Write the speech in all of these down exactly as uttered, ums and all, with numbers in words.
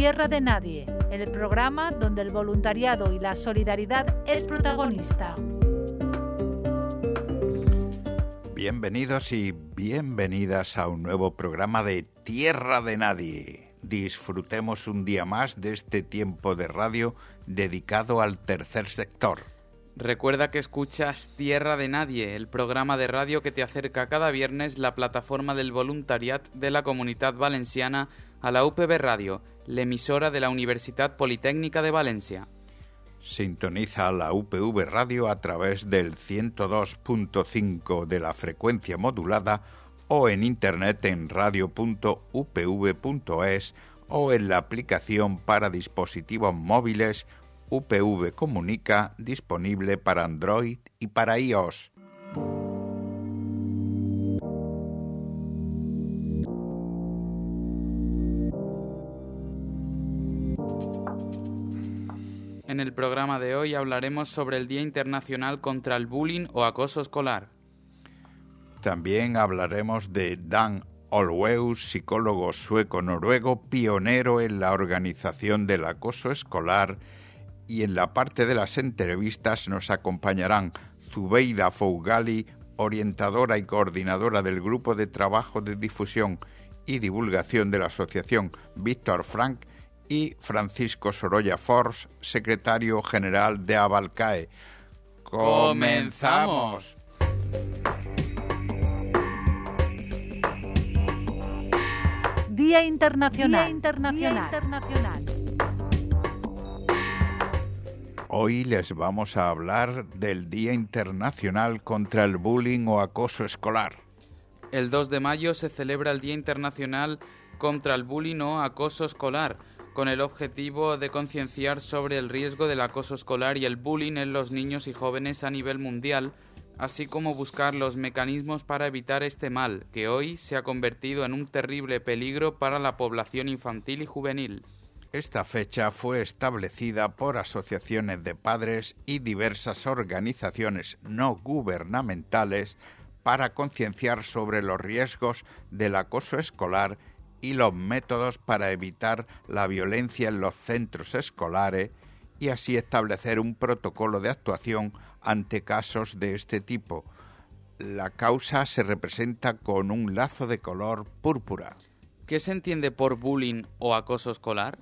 Tierra de Nadie, el programa donde el voluntariado y la solidaridad es protagonista. Bienvenidos y bienvenidas a un nuevo programa de Tierra de Nadie. Disfrutemos un día más de este tiempo de radio dedicado al tercer sector. Recuerda que escuchas Tierra de Nadie, el programa de radio que te acerca cada viernes la plataforma del voluntariat de la Comunitat Valenciana a la U P V Radio, la emisora de la Universitat Politécnica de Valencia. Sintoniza la U P V Radio a través del ciento dos punto cinco de la frecuencia modulada o en internet en radio punto u p v punto es o en la aplicación para dispositivos móviles U P V Comunica, disponible para Android y para iOS. En el programa de hoy hablaremos sobre el Día Internacional contra el Bullying o Acoso Escolar. También hablaremos de Dan Olweus, psicólogo sueco-noruego, pionero en la organización del acoso escolar, y en la parte de las entrevistas nos acompañarán Zubeida Fougali, orientadora y coordinadora del Grupo de Trabajo de Difusión y Divulgación de la Asociación Víctor Frank, y Francisco Sorolla Forns, secretario general de Abalcae. ¡Comenzamos! Día Internacional. Día Internacional. Día Internacional. Hoy les vamos a hablar del Día Internacional contra el Bullying o Acoso Escolar. El dos de mayo se celebra el Día Internacional contra el Bullying o Acoso Escolar, con el objetivo de concienciar sobre el riesgo del acoso escolar y el bullying en los niños y jóvenes a nivel mundial, así como buscar los mecanismos para evitar este mal, que hoy se ha convertido en un terrible peligro para la población infantil y juvenil. Esta fecha fue establecida por asociaciones de padres y diversas organizaciones no gubernamentales para concienciar sobre los riesgos del acoso escolar y los métodos para evitar la violencia en los centros escolares y así establecer un protocolo de actuación ante casos de este tipo. La causa se representa con un lazo de color púrpura. ¿Qué se entiende por bullying o acoso escolar?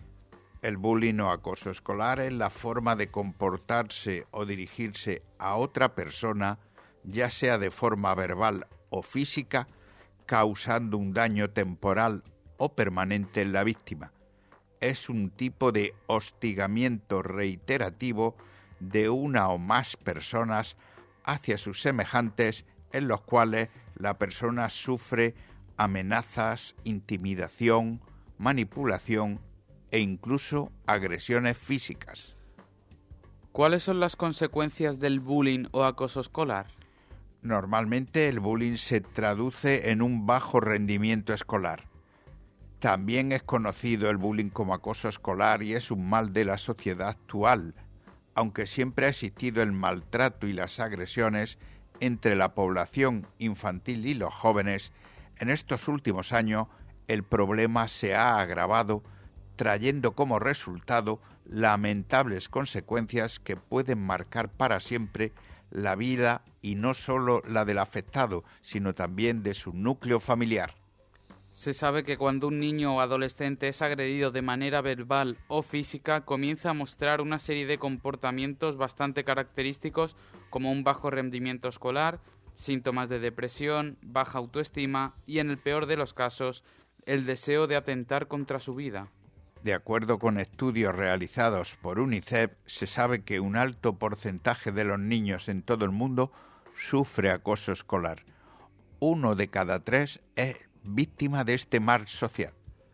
El bullying o acoso escolar es la forma de comportarse o dirigirse a otra persona, ya sea de forma verbal o física, causando un daño temporal o permanente en la víctima. Es un tipo de hostigamiento reiterativo de una o más personas hacia sus semejantes, en los cuales la persona sufre amenazas, intimidación, manipulación e incluso agresiones físicas. ¿Cuáles son las consecuencias del bullying o acoso escolar? Normalmente el bullying se traduce en un bajo rendimiento escolar. También es conocido el bullying como acoso escolar y es un mal de la sociedad actual, aunque siempre ha existido el maltrato y las agresiones entre la población infantil y los jóvenes. En estos últimos años el problema se ha agravado, trayendo como resultado lamentables consecuencias que pueden marcar para siempre la vida y no solo la del afectado, sino también de su núcleo familiar. Se sabe que cuando un niño o adolescente es agredido de manera verbal o física, comienza a mostrar una serie de comportamientos bastante característicos como un bajo rendimiento escolar, síntomas de depresión, baja autoestima y, en el peor de los casos, el deseo de atentar contra su vida. De acuerdo con estudios realizados por UNICEF, se sabe que un alto porcentaje de los niños en todo el mundo sufre acoso escolar. Uno de cada tres es víctima de este mal social.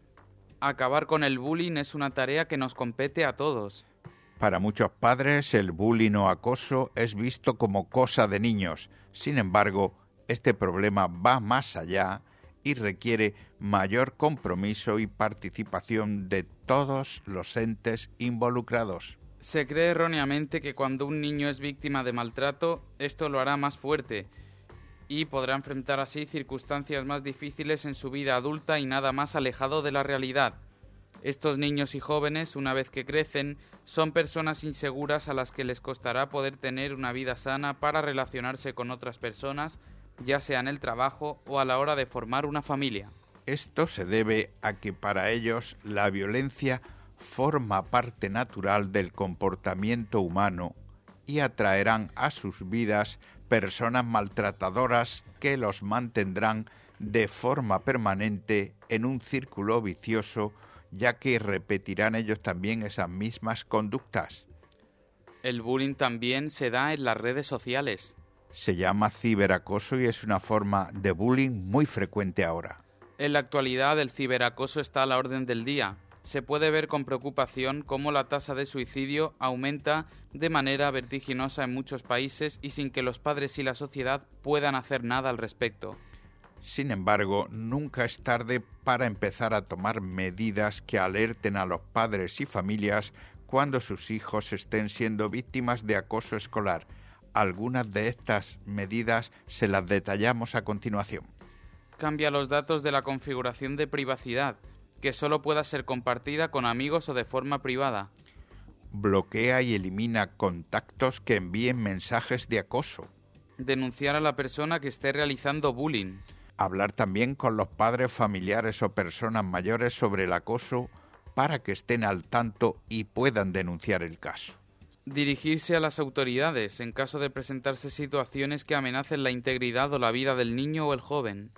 Acabar con el bullying es una tarea que nos compete a todos. Para muchos padres, el bullying o acoso es visto como cosa de niños. Sin embargo, este problema va más allá y requiere mayor compromiso y participación de todos los entes involucrados. Se cree erróneamente que cuando un niño es víctima de maltrato, esto lo hará más fuerte y podrá enfrentar así circunstancias más difíciles en su vida adulta y nada más alejado de la realidad. Estos niños y jóvenes, una vez que crecen, son personas inseguras a las que les costará poder tener una vida sana para relacionarse con otras personas, ya sea en el trabajo o a la hora de formar una familia. Esto se debe a que para ellos la violencia forma parte natural del comportamiento humano y atraerán a sus vidas personas maltratadoras que los mantendrán de forma permanente en un círculo vicioso, ya que repetirán ellos también esas mismas conductas. El bullying también se da en las redes sociales. Se llama ciberacoso y es una forma de bullying muy frecuente ahora. En la actualidad el ciberacoso está a la orden del día. Se puede ver con preocupación cómo la tasa de suicidio aumenta de manera vertiginosa en muchos países y sin que los padres y la sociedad puedan hacer nada al respecto. Sin embargo, nunca es tarde para empezar a tomar medidas que alerten a los padres y familias cuando sus hijos estén siendo víctimas de acoso escolar. Algunas de estas medidas se las detallamos a continuación. Cambia los datos de la configuración de privacidad, que solo pueda ser compartida con amigos o de forma privada. Bloquea y elimina contactos que envíen mensajes de acoso. Denunciar a la persona que esté realizando bullying. Hablar también con los padres, familiares o personas mayores sobre el acoso para que estén al tanto y puedan denunciar el caso. Dirigirse a las autoridades en caso de presentarse situaciones que amenacen la integridad o la vida del niño o el joven.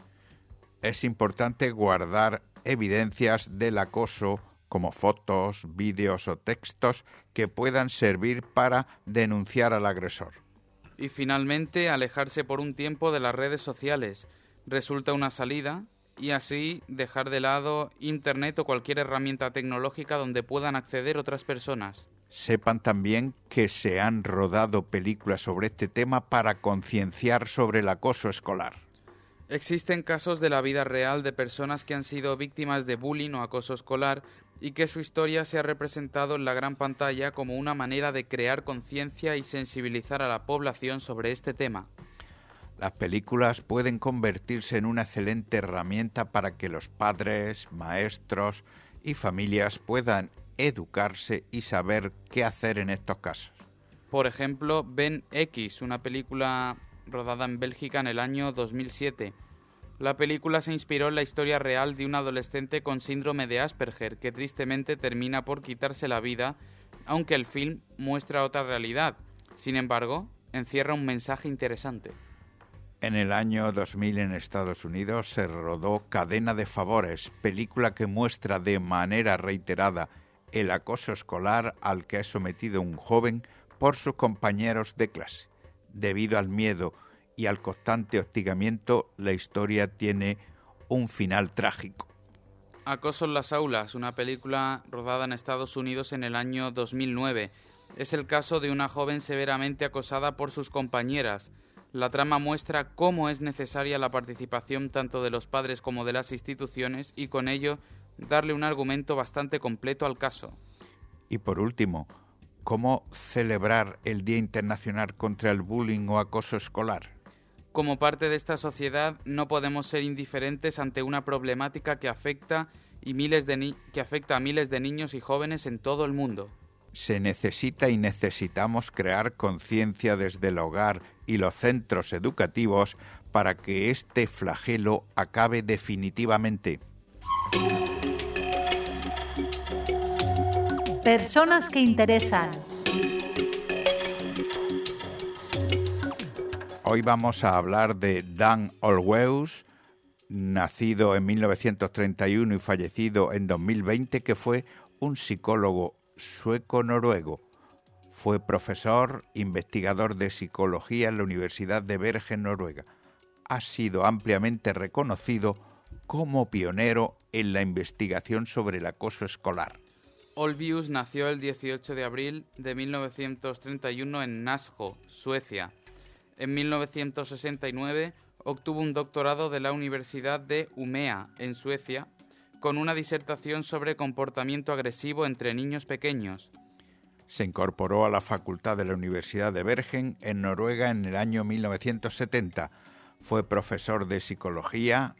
Es importante guardar evidencias del acoso como fotos, vídeos o textos que puedan servir para denunciar al agresor. Y finalmente, alejarse por un tiempo de las redes sociales. Resulta una salida y así dejar de lado Internet o cualquier herramienta tecnológica donde puedan acceder otras personas. Sepan también que se han rodado películas sobre este tema para concienciar sobre el acoso escolar. Existen casos de la vida real de personas que han sido víctimas de bullying o acoso escolar y que su historia se ha representado en la gran pantalla como una manera de crear conciencia y sensibilizar a la población sobre este tema. Las películas pueden convertirse en una excelente herramienta para que los padres, maestros y familias puedan educarse y saber qué hacer en estos casos. Por ejemplo, Ben X, una película rodada en Bélgica en el año dos mil siete. La película se inspiró en la historia real de un adolescente con síndrome de Asperger que tristemente termina por quitarse la vida, aunque el film muestra otra realidad. Sin embargo, encierra un mensaje interesante. En el año dos mil en Estados Unidos se rodó Cadena de Favores, película que muestra de manera reiterada el acoso escolar al que es sometido un joven por sus compañeros de clase. Debido al miedo y al constante hostigamiento, la historia tiene un final trágico. Acoso en las aulas, una película rodada en Estados Unidos en el año dos mil nueve. Es el caso de una joven severamente acosada por sus compañeras. La trama muestra cómo es necesaria la participación tanto de los padres como de las instituciones y con ello darle un argumento bastante completo al caso. Y por último, ¿cómo celebrar el Día Internacional contra el Bullying o Acoso Escolar? Como parte de esta sociedad no podemos ser indiferentes ante una problemática que afecta, y miles de ni- que afecta a miles de niños y jóvenes en todo el mundo. Se necesita y necesitamos crear conciencia desde el hogar y los centros educativos para que este flagelo acabe definitivamente. Personas que interesan. Hoy vamos a hablar de Dan Olweus, nacido en mil novecientos treinta y uno y fallecido en dos mil veinte, que fue un psicólogo sueco-noruego. Fue profesor, investigador de psicología en la Universidad de Bergen, Noruega. Ha sido ampliamente reconocido como pionero en la investigación sobre el acoso escolar. Olweus nació el dieciocho de abril de mil novecientos treinta y uno en Nässjö, Suecia. En mil novecientos sesenta y nueve obtuvo un doctorado de la Universidad de Umeå, en Suecia, con una disertación sobre comportamiento agresivo entre niños pequeños. Se incorporó a la Facultad de la Universidad de Bergen, en Noruega, en el año mil novecientos setenta. Fue profesor de psicología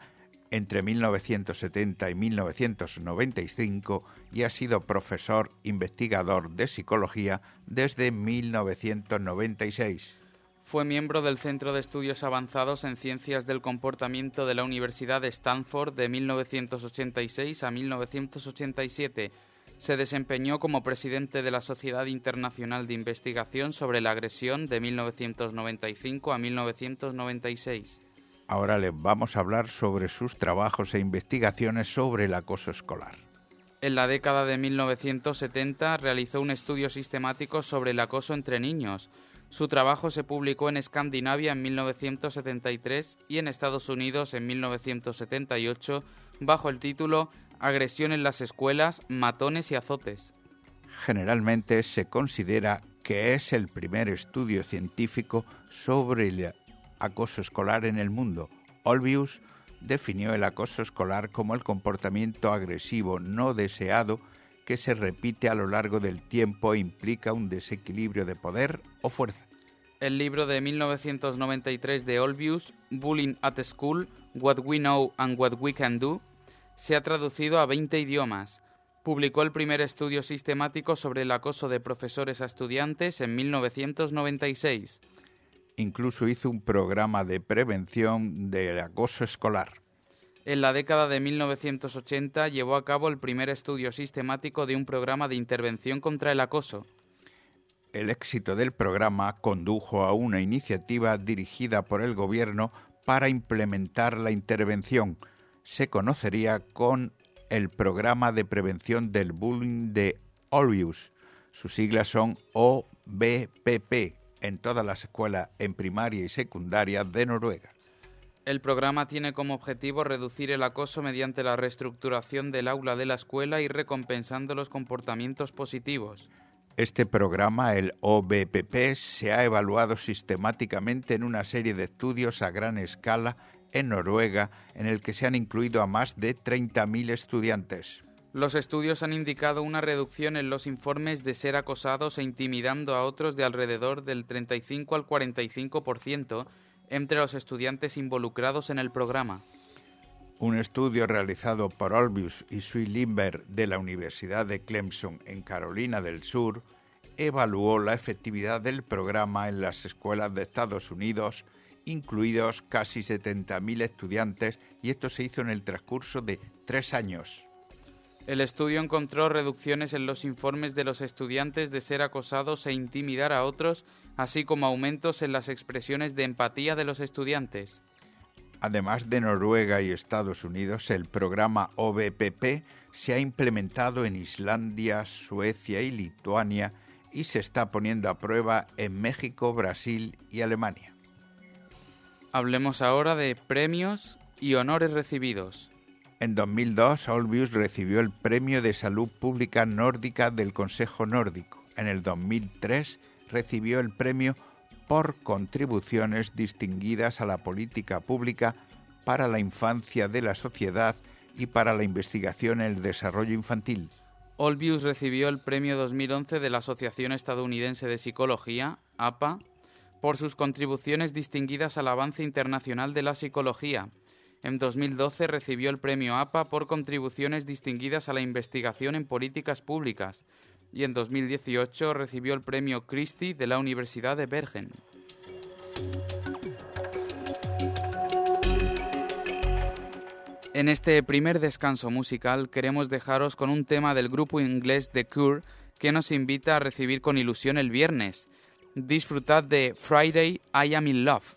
entre mil novecientos setenta y mil novecientos noventa y cinco y ha sido profesor investigador de psicología desde mil novecientos noventa y seis. Fue miembro del Centro de Estudios Avanzados en Ciencias del Comportamiento de la Universidad de Stanford de mil novecientos ochenta y seis a mil novecientos ochenta y siete. Se desempeñó como presidente de la Sociedad Internacional de Investigación sobre la Agresión de mil novecientos noventa y cinco a mil novecientos noventa y seis. Ahora les vamos a hablar sobre sus trabajos e investigaciones sobre el acoso escolar. En la década de mil novecientos setenta realizó un estudio sistemático sobre el acoso entre niños. Su trabajo se publicó en Escandinavia en mil novecientos setenta y tres y en Estados Unidos en mil novecientos setenta y ocho bajo el título Agresión en las escuelas, matones y azotes. Generalmente se considera que es el primer estudio científico sobre el acoso escolar en el mundo. Olbius definió el acoso escolar como el comportamiento agresivo no deseado que se repite a lo largo del tiempo e implica un desequilibrio de poder o fuerza. El libro de mil novecientos noventa y tres de Olbius, Bullying at School, What We Know and What We Can Do, se ha traducido a veinte idiomas. Publicó el primer estudio sistemático sobre el acoso de profesores a estudiantes en mil novecientos noventa y seis. Incluso hizo un programa de prevención del acoso escolar. En la década de mil novecientos ochenta llevó a cabo el primer estudio sistemático de un programa de intervención contra el acoso. El éxito del programa condujo a una iniciativa dirigida por el gobierno para implementar la intervención. Se conocería con el Programa de Prevención del Bullying de Olbius. Sus siglas son O B P P en todas las escuelas en primaria y secundaria de Noruega. El programa tiene como objetivo reducir el acoso mediante la reestructuración del aula de la escuela y recompensando los comportamientos positivos. Este programa, el O B P P, se ha evaluado sistemáticamente en una serie de estudios a gran escala en Noruega, en el que se han incluido a más de treinta mil estudiantes. Los estudios han indicado una reducción en los informes de ser acosados e intimidando a otros de alrededor del treinta y cinco al cuarenta y cinco por ciento entre los estudiantes involucrados en el programa. Un estudio realizado por Olbius y Sue Lindberg de la Universidad de Clemson en Carolina del Sur evaluó la efectividad del programa en las escuelas de Estados Unidos, incluidos casi setenta mil estudiantes, y esto se hizo en el transcurso de tres años. El estudio encontró reducciones en los informes de los estudiantes de ser acosados e intimidar a otros, así como aumentos en las expresiones de empatía de los estudiantes. Además de Noruega y Estados Unidos, el programa O B P P se ha implementado en Islandia, Suecia y Lituania y se está poniendo a prueba en México, Brasil y Alemania. Hablemos ahora de premios y honores recibidos. En dos mil dos, Olbius recibió el Premio de Salud Pública Nórdica del Consejo Nórdico. En el dos mil tres recibió el premio por contribuciones distinguidas a la política pública para la infancia de la sociedad y para la investigación en el desarrollo infantil. Olbius recibió el premio dos mil once de la Asociación Estadounidense de Psicología, A P A, por sus contribuciones distinguidas al avance internacional de la psicología. En dos mil doce recibió el premio A P A por contribuciones distinguidas a la investigación en políticas públicas y en dos mil dieciocho recibió el premio Christie de la Universidad de Bergen. En este primer descanso musical queremos dejaros con un tema del grupo inglés The Cure que nos invita a recibir con ilusión el viernes. Disfrutad de Friday I Am in Love.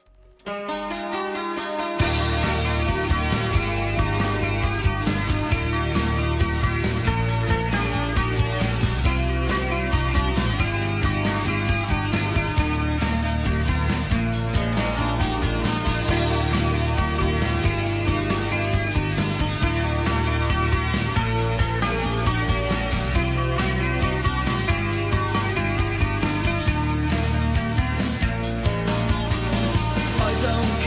Don't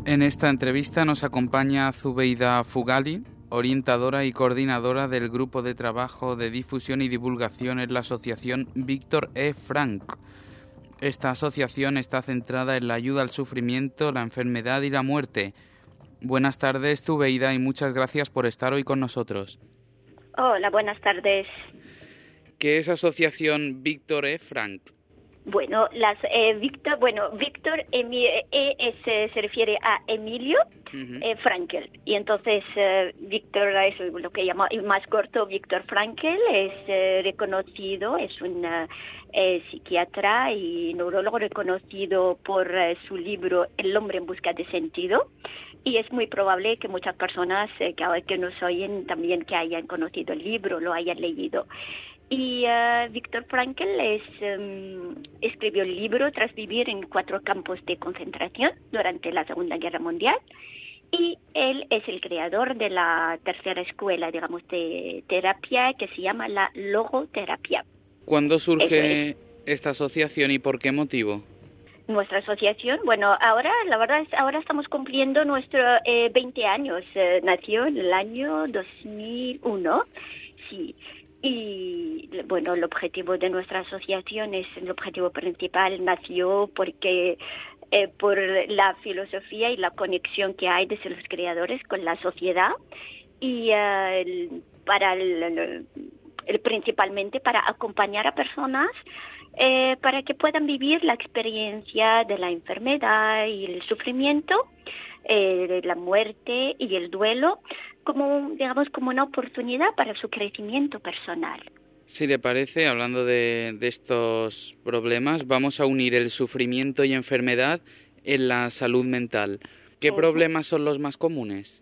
En esta entrevista nos acompaña Zubeida Fugali, orientadora y coordinadora del Grupo de Trabajo de Difusión y Divulgación en la Asociación Víctor E. Frankl. Esta asociación está centrada en la ayuda al sufrimiento, la enfermedad y la muerte. Buenas tardes, Zubeida, y muchas gracias por estar hoy con nosotros. Hola, buenas tardes. ¿Qué es Asociación Víctor E. Frankl? Bueno, las eh, Víctor, bueno, Víctor Emi, eh, es, eh, se refiere a Emilio uh-huh. eh, Frankl, y entonces eh, Víctor es lo que llama el más corto. Víctor Frankl es eh, reconocido, es un eh, psiquiatra y neurólogo reconocido por eh, su libro El hombre en busca de sentido, y es muy probable que muchas personas eh, que, que nos oyen también que hayan conocido el libro, lo hayan leído. Y uh, Víctor Frankl es, um, escribió el libro tras vivir en cuatro campos de concentración durante la Segunda Guerra Mundial, y él es el creador de la tercera escuela, digamos, de terapia que se llama la logoterapia. ¿Cuándo surge esta asociación y por qué motivo? Nuestra asociación, bueno, ahora la verdad es ahora estamos cumpliendo nuestros eh, veinte años. Eh, nació en el año dos mil uno, sí. Y bueno, el objetivo de nuestra asociación es el objetivo principal, nació porque eh, por la filosofía y la conexión que hay desde los creadores con la sociedad, y uh, el, para el, el, el, principalmente para acompañar a personas eh, para que puedan vivir la experiencia de la enfermedad y el sufrimiento, eh, la muerte y el duelo, como, digamos, como una oportunidad para su crecimiento personal. Si le parece, hablando de, de estos problemas, vamos a unir el sufrimiento y enfermedad en la salud mental. ¿Qué uh-huh. problemas son los más comunes?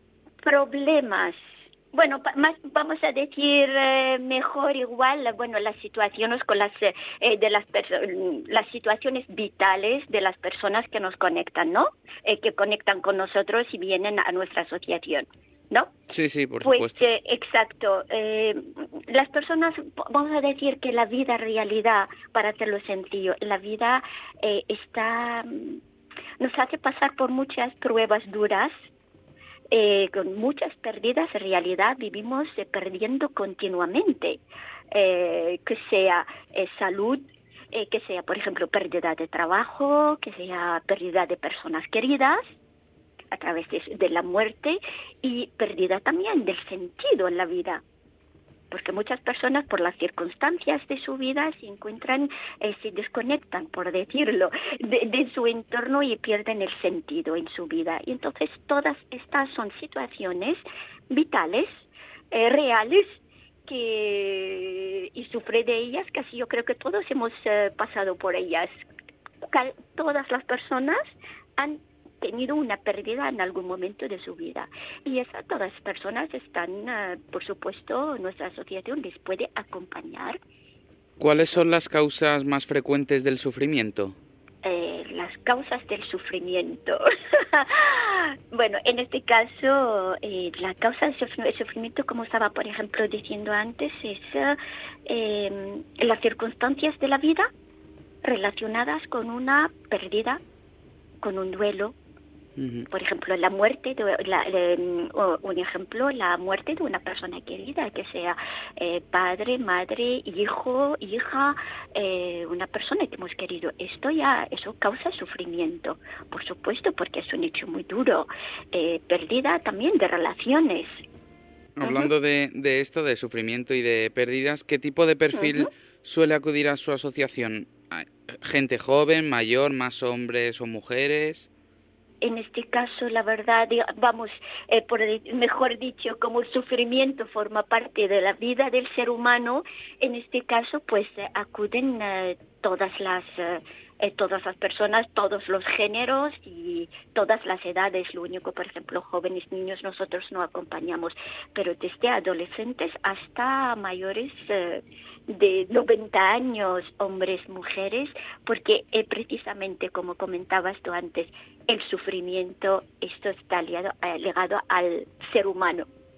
Problemas. Bueno, más vamos a decir eh, mejor igual, bueno, las situaciones con las eh, de las perso- las situaciones vitales de las personas que nos conectan, ¿no? Eh, que conectan con nosotros y vienen a nuestra asociación, ¿no? Sí, sí, por pues, supuesto. Pues, eh, exacto. Eh, las personas, vamos a decir que la vida, realidad, para hacerlo sencillo, la vida eh, está, nos hace pasar por muchas pruebas duras, eh, con muchas pérdidas. En realidad vivimos eh, perdiendo continuamente, eh, que sea eh, salud, eh, que sea, por ejemplo, pérdida de trabajo, que sea pérdida de personas queridas, a través de, de la muerte, y pérdida también del sentido en la vida, porque muchas personas por las circunstancias de su vida se encuentran, eh, se desconectan, por decirlo, de, de su entorno y pierden el sentido en su vida. Y entonces todas estas son situaciones vitales, eh, reales, que y sufre de ellas casi, yo creo que todos hemos eh, pasado por ellas. Cal, todas las personas han tenido una pérdida en algún momento de su vida, y esas todas las personas están, uh, por supuesto, nuestra asociación les puede acompañar. ¿Cuáles son las causas más frecuentes del sufrimiento? Eh, las causas del sufrimiento. Bueno, en este caso, eh, la causa del sufrimiento, como estaba, por ejemplo, diciendo antes, es uh, eh, las circunstancias de la vida relacionadas con una pérdida, con un duelo. Por ejemplo, la muerte, de, la, de, un ejemplo, la muerte de una persona querida, que sea eh, padre, madre, hijo, hija, eh, una persona que hemos querido. Esto ya, eso causa sufrimiento, por supuesto, porque es un hecho muy duro. Eh, pérdida también de relaciones. Hablando uh-huh. de, de esto, de sufrimiento y de pérdidas, ¿qué tipo de perfil uh-huh. suele acudir a su asociación? ¿Gente joven, mayor, más hombres o mujeres? En este caso, la verdad, vamos, eh, por mejor dicho, como el sufrimiento forma parte de la vida del ser humano, en este caso, pues eh, acuden eh, todas las eh, eh, todas las personas, todos los géneros y todas las edades. Lo único, por ejemplo, jóvenes, niños, nosotros no acompañamos, pero desde adolescentes hasta mayores eh, de noventa años, hombres, mujeres, porque eh, precisamente, como comentabas tú antes, el sufrimiento, esto está ligado, eh, ligado al ser humano.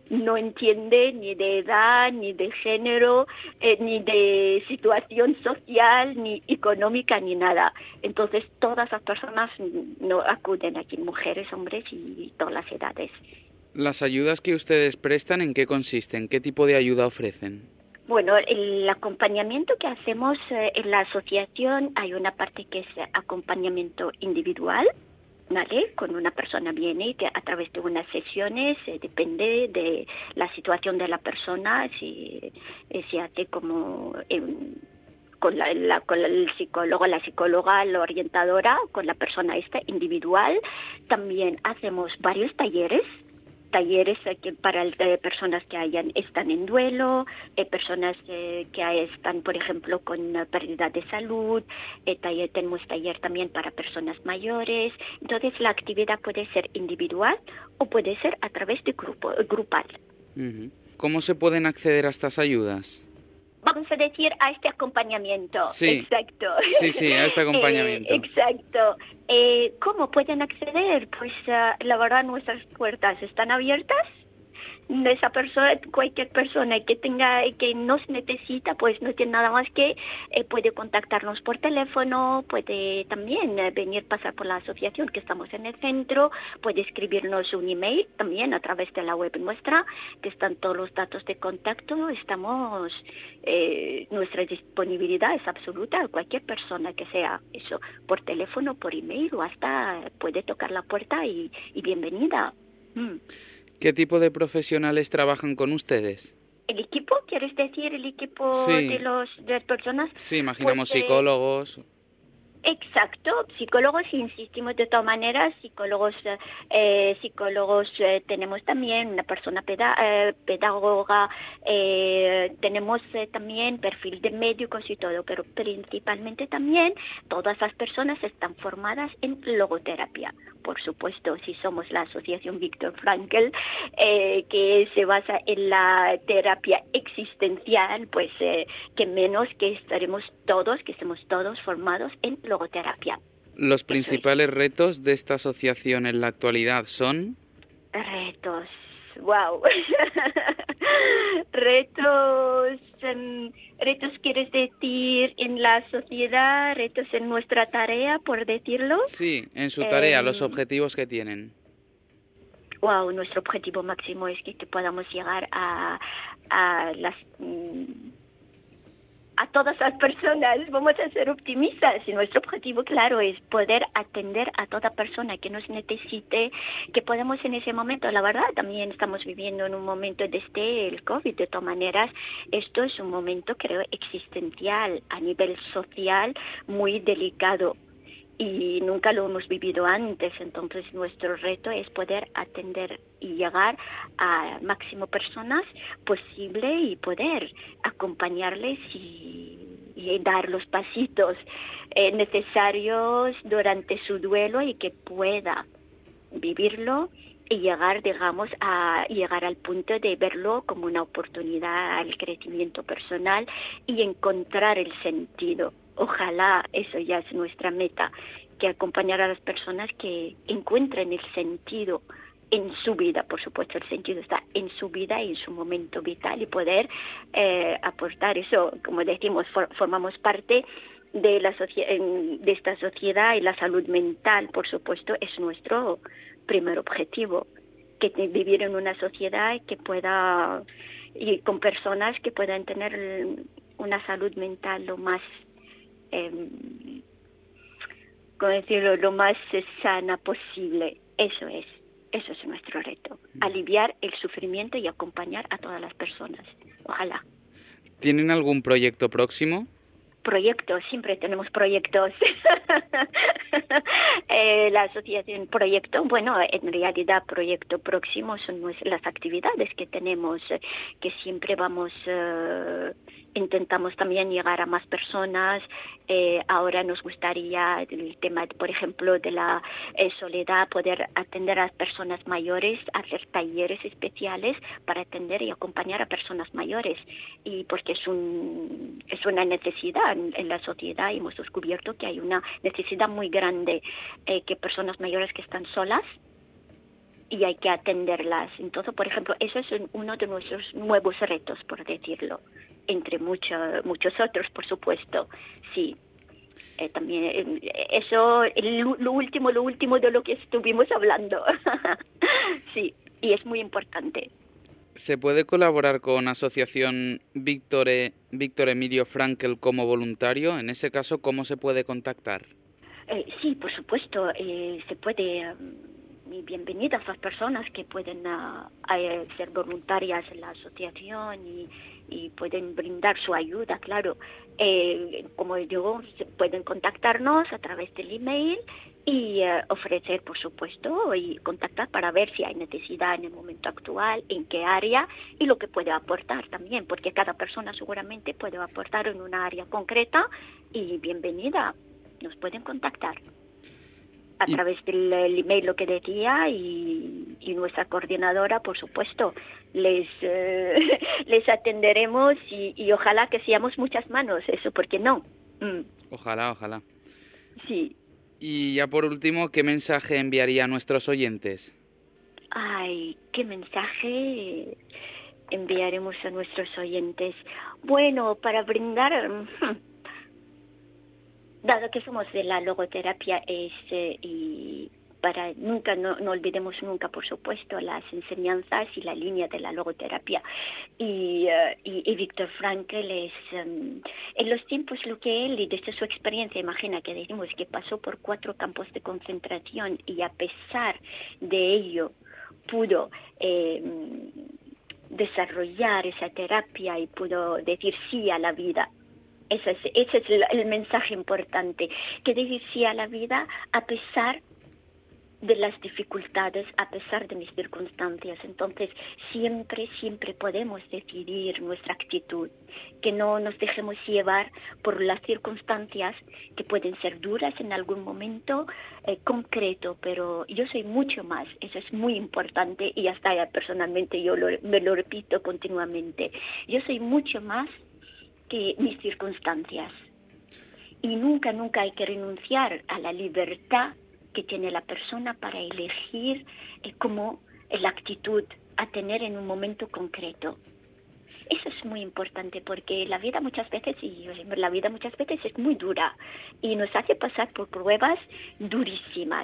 no entiende ni de edad, ni de género, eh, ni de situación social, ni económica, ni nada. Entonces, todas las personas no acuden aquí, mujeres, hombres y todas las edades. ¿Las ayudas que ustedes prestan en qué consisten? ¿Qué tipo de ayuda ofrecen? Bueno, el acompañamiento que hacemos eh, en la asociación, hay una parte que es acompañamiento individual, ¿vale? Con una persona viene que a través de unas sesiones, eh, depende de la situación de la persona, si eh, se hace como eh, con, la, la, con el psicólogo, la psicóloga, la orientadora, con la persona esta individual. También hacemos varios talleres, talleres eh, para eh, personas que hayan están en duelo, eh, personas eh, que están, por ejemplo, con uh, pérdida de salud, eh, taller, tenemos taller también para personas mayores. Entonces, la actividad puede ser individual o puede ser a través de grupo, grupal. Uh-huh. ¿Cómo se pueden acceder a estas ayudas? Vamos a decir a este acompañamiento. Sí. Exacto. Sí, sí, a este acompañamiento. eh, exacto. Eh, ¿Cómo pueden acceder? Pues uh, la verdad nuestras puertas están abiertas. Esa persona, cualquier persona que tenga, que nos necesita, pues no tiene nada más que eh, puede contactarnos por teléfono, puede también eh, venir pasar por la asociación que estamos en el centro, puede escribirnos un email también a través de la web nuestra, que están todos los datos de contacto. Estamos, eh, nuestra disponibilidad es absoluta. Cualquier persona que sea eso, por teléfono, por email o hasta puede tocar la puerta y, y bienvenida. Mm. ¿Qué tipo de profesionales trabajan con ustedes? ¿El equipo? ¿Quieres decir el equipo sí. de los de las personas? Sí, imaginamos pues, psicólogos. Eh, exacto, psicólogos, insistimos de todas maneras, psicólogos, eh, psicólogos eh, tenemos también una persona peda eh, pedagoga, eh, tenemos eh, también perfil de médicos y todo, pero principalmente también todas las personas están formadas en logoterapia. Por supuesto, si somos la Asociación Viktor Frankl, eh, que se basa en la terapia existencial, pues eh, que menos que estaremos todos, que estemos todos formados en logoterapia. ¿Los principales retos de esta asociación en la actualidad son? Retos, wow. retos, um, retos quieres decir en la sociedad, retos en nuestra tarea, por decirlo. Sí, en su tarea, eh, los objetivos que tienen. Wow, nuestro objetivo máximo es que, que podamos llegar a, a las... Mm, a todas las personas. Vamos a ser optimistas y nuestro objetivo, claro, es poder atender a toda persona que nos necesite, que podamos en ese momento. La verdad, también estamos viviendo en un momento desde el COVID, de todas maneras, esto es un momento, creo, existencial, a nivel social, muy delicado. Y nunca lo hemos vivido antes, entonces nuestro reto es poder atender y llegar a máximo personas posible y poder acompañarles y, y dar los pasitos eh, necesarios durante su duelo y que pueda vivirlo y llegar, digamos, a llegar al punto de verlo como una oportunidad al crecimiento personal y encontrar el sentido. Ojalá eso ya es nuestra meta, que acompañar a las personas que encuentren el sentido en su vida. Por supuesto, el sentido está en su vida y en su momento vital y poder eh, aportar eso, como decimos, for, formamos parte de la socie- de esta sociedad y la salud mental, por supuesto, es nuestro primer objetivo, que vivir en una sociedad que pueda, y con personas que puedan tener una salud mental lo más Eh, como decirlo, lo más sana posible. Eso es, eso es nuestro reto, aliviar el sufrimiento y acompañar a todas las personas. Ojalá. ¿Tienen algún proyecto próximo? Proyectos, siempre tenemos proyectos. eh, la asociación proyecto, bueno, en realidad proyecto próximo son las actividades que tenemos, eh, que siempre vamos, eh, intentamos también llegar a más personas. Eh, ahora nos gustaría el tema, por ejemplo, de la eh, soledad, poder atender a las personas mayores, hacer talleres especiales para atender y acompañar a personas mayores, y porque es un es una necesidad en, en la sociedad, y hemos descubierto que hay una necesidad muy grande, eh, que personas mayores que están solas y hay que atenderlas. Entonces, por ejemplo, eso es uno de nuestros nuevos retos, por decirlo, entre mucho, muchos otros, por supuesto, sí. Eh, también eh, eso, el, lo último, lo último de lo que estuvimos hablando. Sí, y es muy importante. ¿Se puede colaborar con Asociación Víctor, e, Víctor Emilio Frankl como voluntario? En ese caso, ¿cómo se puede contactar? Eh, sí, por supuesto, eh, se puede... Um, y bienvenidas las personas que pueden uh, uh, ser voluntarias en la asociación y, y pueden brindar su ayuda, claro. Eh, como yo, pueden contactarnos a través del email y uh, ofrecer, por supuesto, y contactar para ver si hay necesidad en el momento actual, en qué área y lo que puede aportar también, porque cada persona seguramente puede aportar en una área concreta y bienvenida, nos pueden contactar a y... través del el email, lo que decía, y, y nuestra coordinadora, por supuesto, les eh, les atenderemos y, y ojalá que seamos muchas manos, eso, ¿por qué no? Mm. Ojalá, ojalá. Sí. Y ya por último, ¿qué mensaje enviaría a nuestros oyentes? Ay, ¿qué mensaje enviaremos a nuestros oyentes? Bueno, para brindar... Dado que somos de la logoterapia es, eh, y para nunca, no, no olvidemos nunca, por supuesto, las enseñanzas y la línea de la logoterapia. Y, uh, y, y Víctor Frankl es, um, en los tiempos lo que él, y desde su experiencia, imagina que decimos que pasó por cuatro campos de concentración y a pesar de ello pudo eh, desarrollar esa terapia y pudo decir sí a la vida. Ese es, ese es el, el mensaje importante, que decir sí a la vida a pesar de las dificultades, a pesar de mis circunstancias. Entonces, siempre, siempre podemos decidir nuestra actitud, que no nos dejemos llevar por las circunstancias que pueden ser duras en algún momento eh, concreto, pero yo soy mucho más, eso es muy importante y hasta ya personalmente yo lo, me lo repito continuamente, yo soy mucho más que mis circunstancias. Y nunca, nunca hay que renunciar a la libertad que tiene la persona para elegir eh, como la actitud a tener en un momento concreto. Eso es muy importante porque la vida muchas veces, y la vida muchas veces es muy dura y nos hace pasar por pruebas durísimas.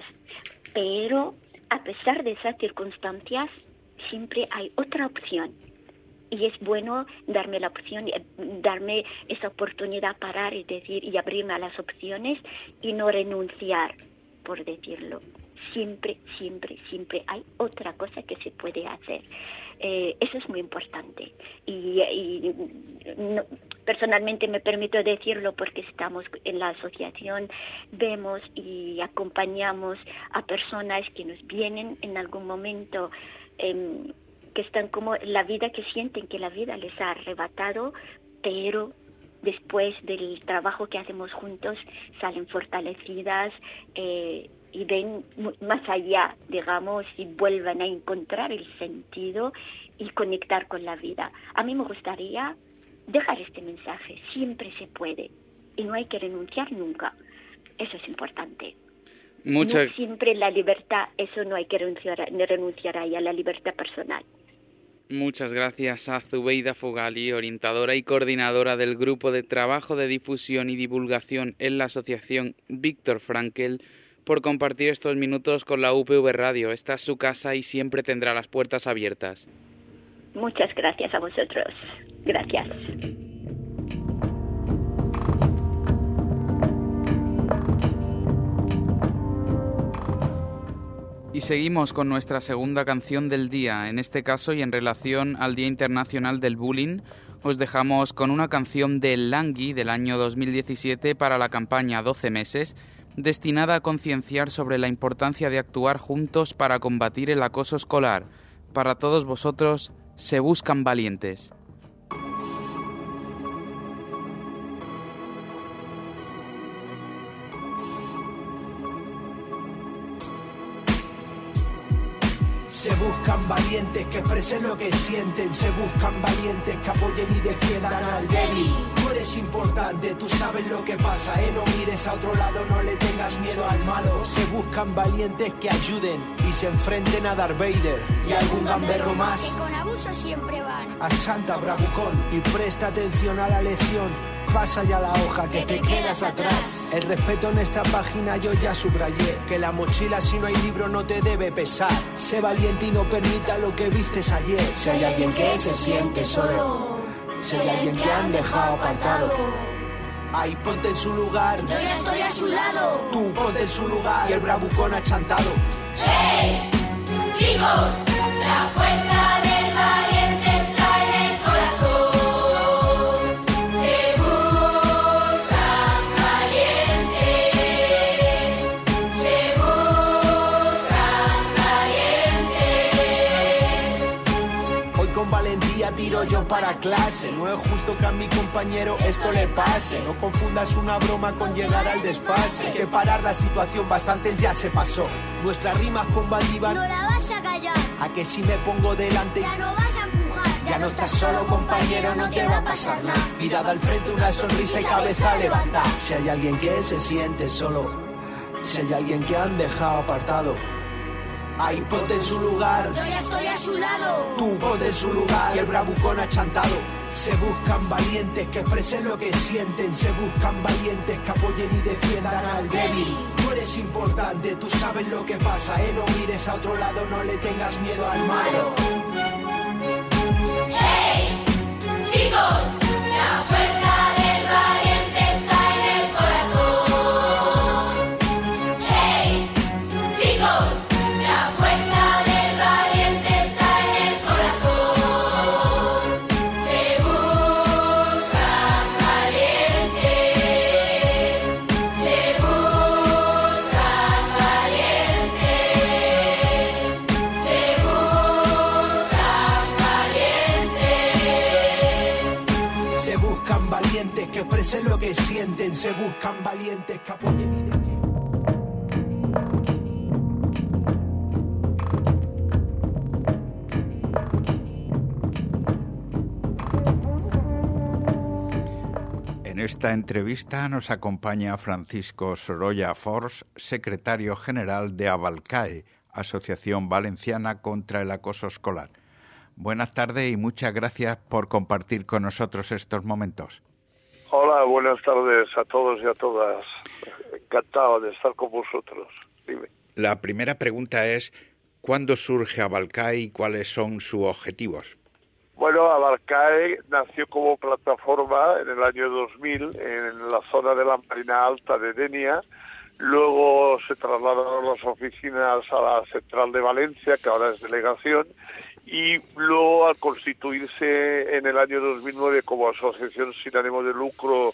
Pero a pesar de esas circunstancias, siempre hay otra opción. Y es bueno darme la opción, darme esa oportunidad, parar y decir y abrirme a las opciones y no renunciar, por decirlo. Siempre, siempre, siempre hay otra cosa que se puede hacer. Eh, eso es muy importante. Y, y no, personalmente me permito decirlo porque estamos en la asociación, vemos y acompañamos a personas que nos vienen en algún momento eh, que están como la vida, que sienten que la vida les ha arrebatado, pero después del trabajo que hacemos juntos salen fortalecidas eh, y ven más allá, digamos, y vuelven a encontrar el sentido y conectar con la vida. A mí me gustaría dejar este mensaje, siempre se puede y no hay que renunciar nunca, eso es importante. Mucha... No siempre la libertad, eso no hay que renunciar, renunciar a ella, la libertad personal. Muchas gracias a Zubeida Fogali, orientadora y coordinadora del Grupo de Trabajo de Difusión y Divulgación en la Asociación Víctor Frankl, por compartir estos minutos con la U P V Radio. Esta es su casa y siempre tendrá las puertas abiertas. Muchas gracias a vosotros. Gracias. Y seguimos con nuestra segunda canción del día. En este caso, y en relación al Día Internacional del Bullying, os dejamos con una canción de Langui del año dos mil diecisiete para la campaña doce meses, destinada a concienciar sobre la importancia de actuar juntos para combatir el acoso escolar. Para todos vosotros, se buscan valientes. Se buscan valientes que expresen lo que sienten. Se buscan valientes que apoyen y defiendan al débil. Tú eres importante, tú sabes lo que pasa, ¿eh? No mires a otro lado, no le tengas miedo al malo. Se buscan valientes que ayuden y se enfrenten a Darth Vader y a algún gamberro más. Que con abuso siempre van. Achanta, bravucón, y presta atención a la lección. Pasa ya la hoja que, que te, te quedas atrás. El respeto en esta página yo ya subrayé. Que la mochila si no hay libro no te debe pesar. Sé valiente y no permita lo que vistes ayer. Si hay alguien que se siente solo, si hay alguien que han dejado apartado, ahí ponte en su lugar. Yo ya estoy a su lado. Tú ponte en su lugar. Y el bravucón achantado. ¡Hey! Chicos, la fuerza del valiente está en el corazón. Tiro yo para clase, no es justo que a mi compañero esto le pase. No confundas una broma con llegar al desfase. Hay que parar la situación, bastante ya se pasó. Nuestras rimas combativas, no la vas a callar. A que si me pongo delante, ya no vas a empujar. Ya, ya no estás solo, compañero, no te va a pasar nada. Mirada al frente, una sonrisa y cabeza levantada. Si hay alguien que se siente solo, si hay alguien que han dejado apartado, ahí ponte en su lugar. Yo ya estoy a su lado. Tú ponte en su lugar. Y el bravucón achantado. Se buscan valientes que expresen lo que sienten. Se buscan valientes que apoyen y defiendan al débil. Tú eres importante, tú sabes lo que pasa, ¿eh? No mires a otro lado, no le tengas miedo al malo. ¡Hey! Chicos, la fuerza del valiente está en el corazón. ¡Hey! Chicos, la fuerza del valiente está en el corazón. Se buscan valientes, se buscan valientes, se buscan valientes. Se buscan valientes que expresen lo que sienten. Se buscan valientes que apoyen y defiendan. En esta entrevista nos acompaña Francisco Sorolla Fors, secretario general de Abalcae, Asociación Valenciana contra el Acoso Escolar. Buenas tardes y muchas gracias por compartir con nosotros estos momentos. Hola, buenas tardes a todos y a todas. Encantado de estar con vosotros. Dime. La primera pregunta es, ¿cuándo surge Abalcae y cuáles son sus objetivos? Bueno, Abalcae nació como plataforma en el año dos mil en la zona de la Marina Alta de Denia. Luego se trasladaron las oficinas a la central de Valencia, que ahora es delegación, y luego al constituirse en el año dos mil nueve como asociación sin ánimo de lucro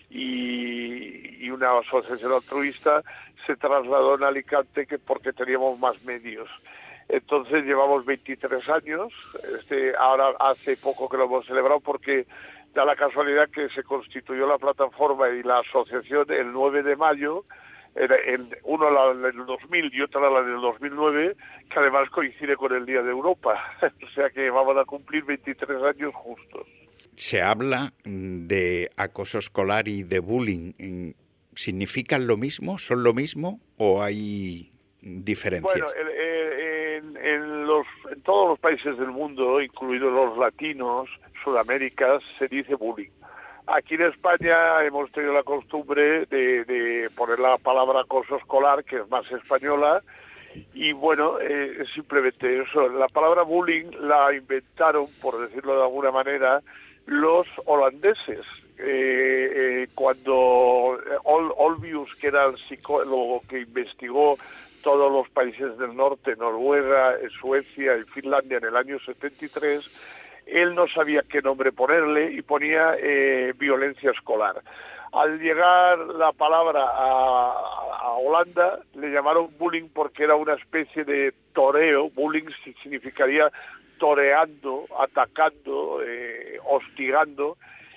y, y una asociación altruista, se trasladó en Alicante que porque teníamos más medios. Entonces llevamos veintitrés años, este, ahora hace poco que lo hemos celebrado porque da la casualidad que se constituyó la plataforma y la asociación el nueve de mayo, en, uno la del dos mil y otra la del dos mil nueve, que además coincide con el Día de Europa, o sea que vamos a cumplir veintitrés años justos. Se habla de acoso escolar y de bullying, ¿significan lo mismo? ¿Son lo mismo o hay diferencias? Bueno, en, en, en, los, en todos los países del mundo, incluidos los latinos, Sudamérica, se dice bullying. Aquí en España hemos tenido la costumbre de, de poner la palabra acoso escolar, que es más española, y bueno, eh, simplemente eso. La palabra bullying la inventaron, por decirlo de alguna manera, los holandeses. Eh, eh, cuando Ol, Olvius, que era el psicólogo que investigó todos los países del norte, Noruega, Suecia y Finlandia en el año setenta y tres, él no sabía qué nombre ponerle y ponía eh, violencia escolar. Al llegar la palabra a, a Holanda, le llamaron bullying porque era una especie de toreo. Bullying significaría toreando, atacando, eh, hostigando,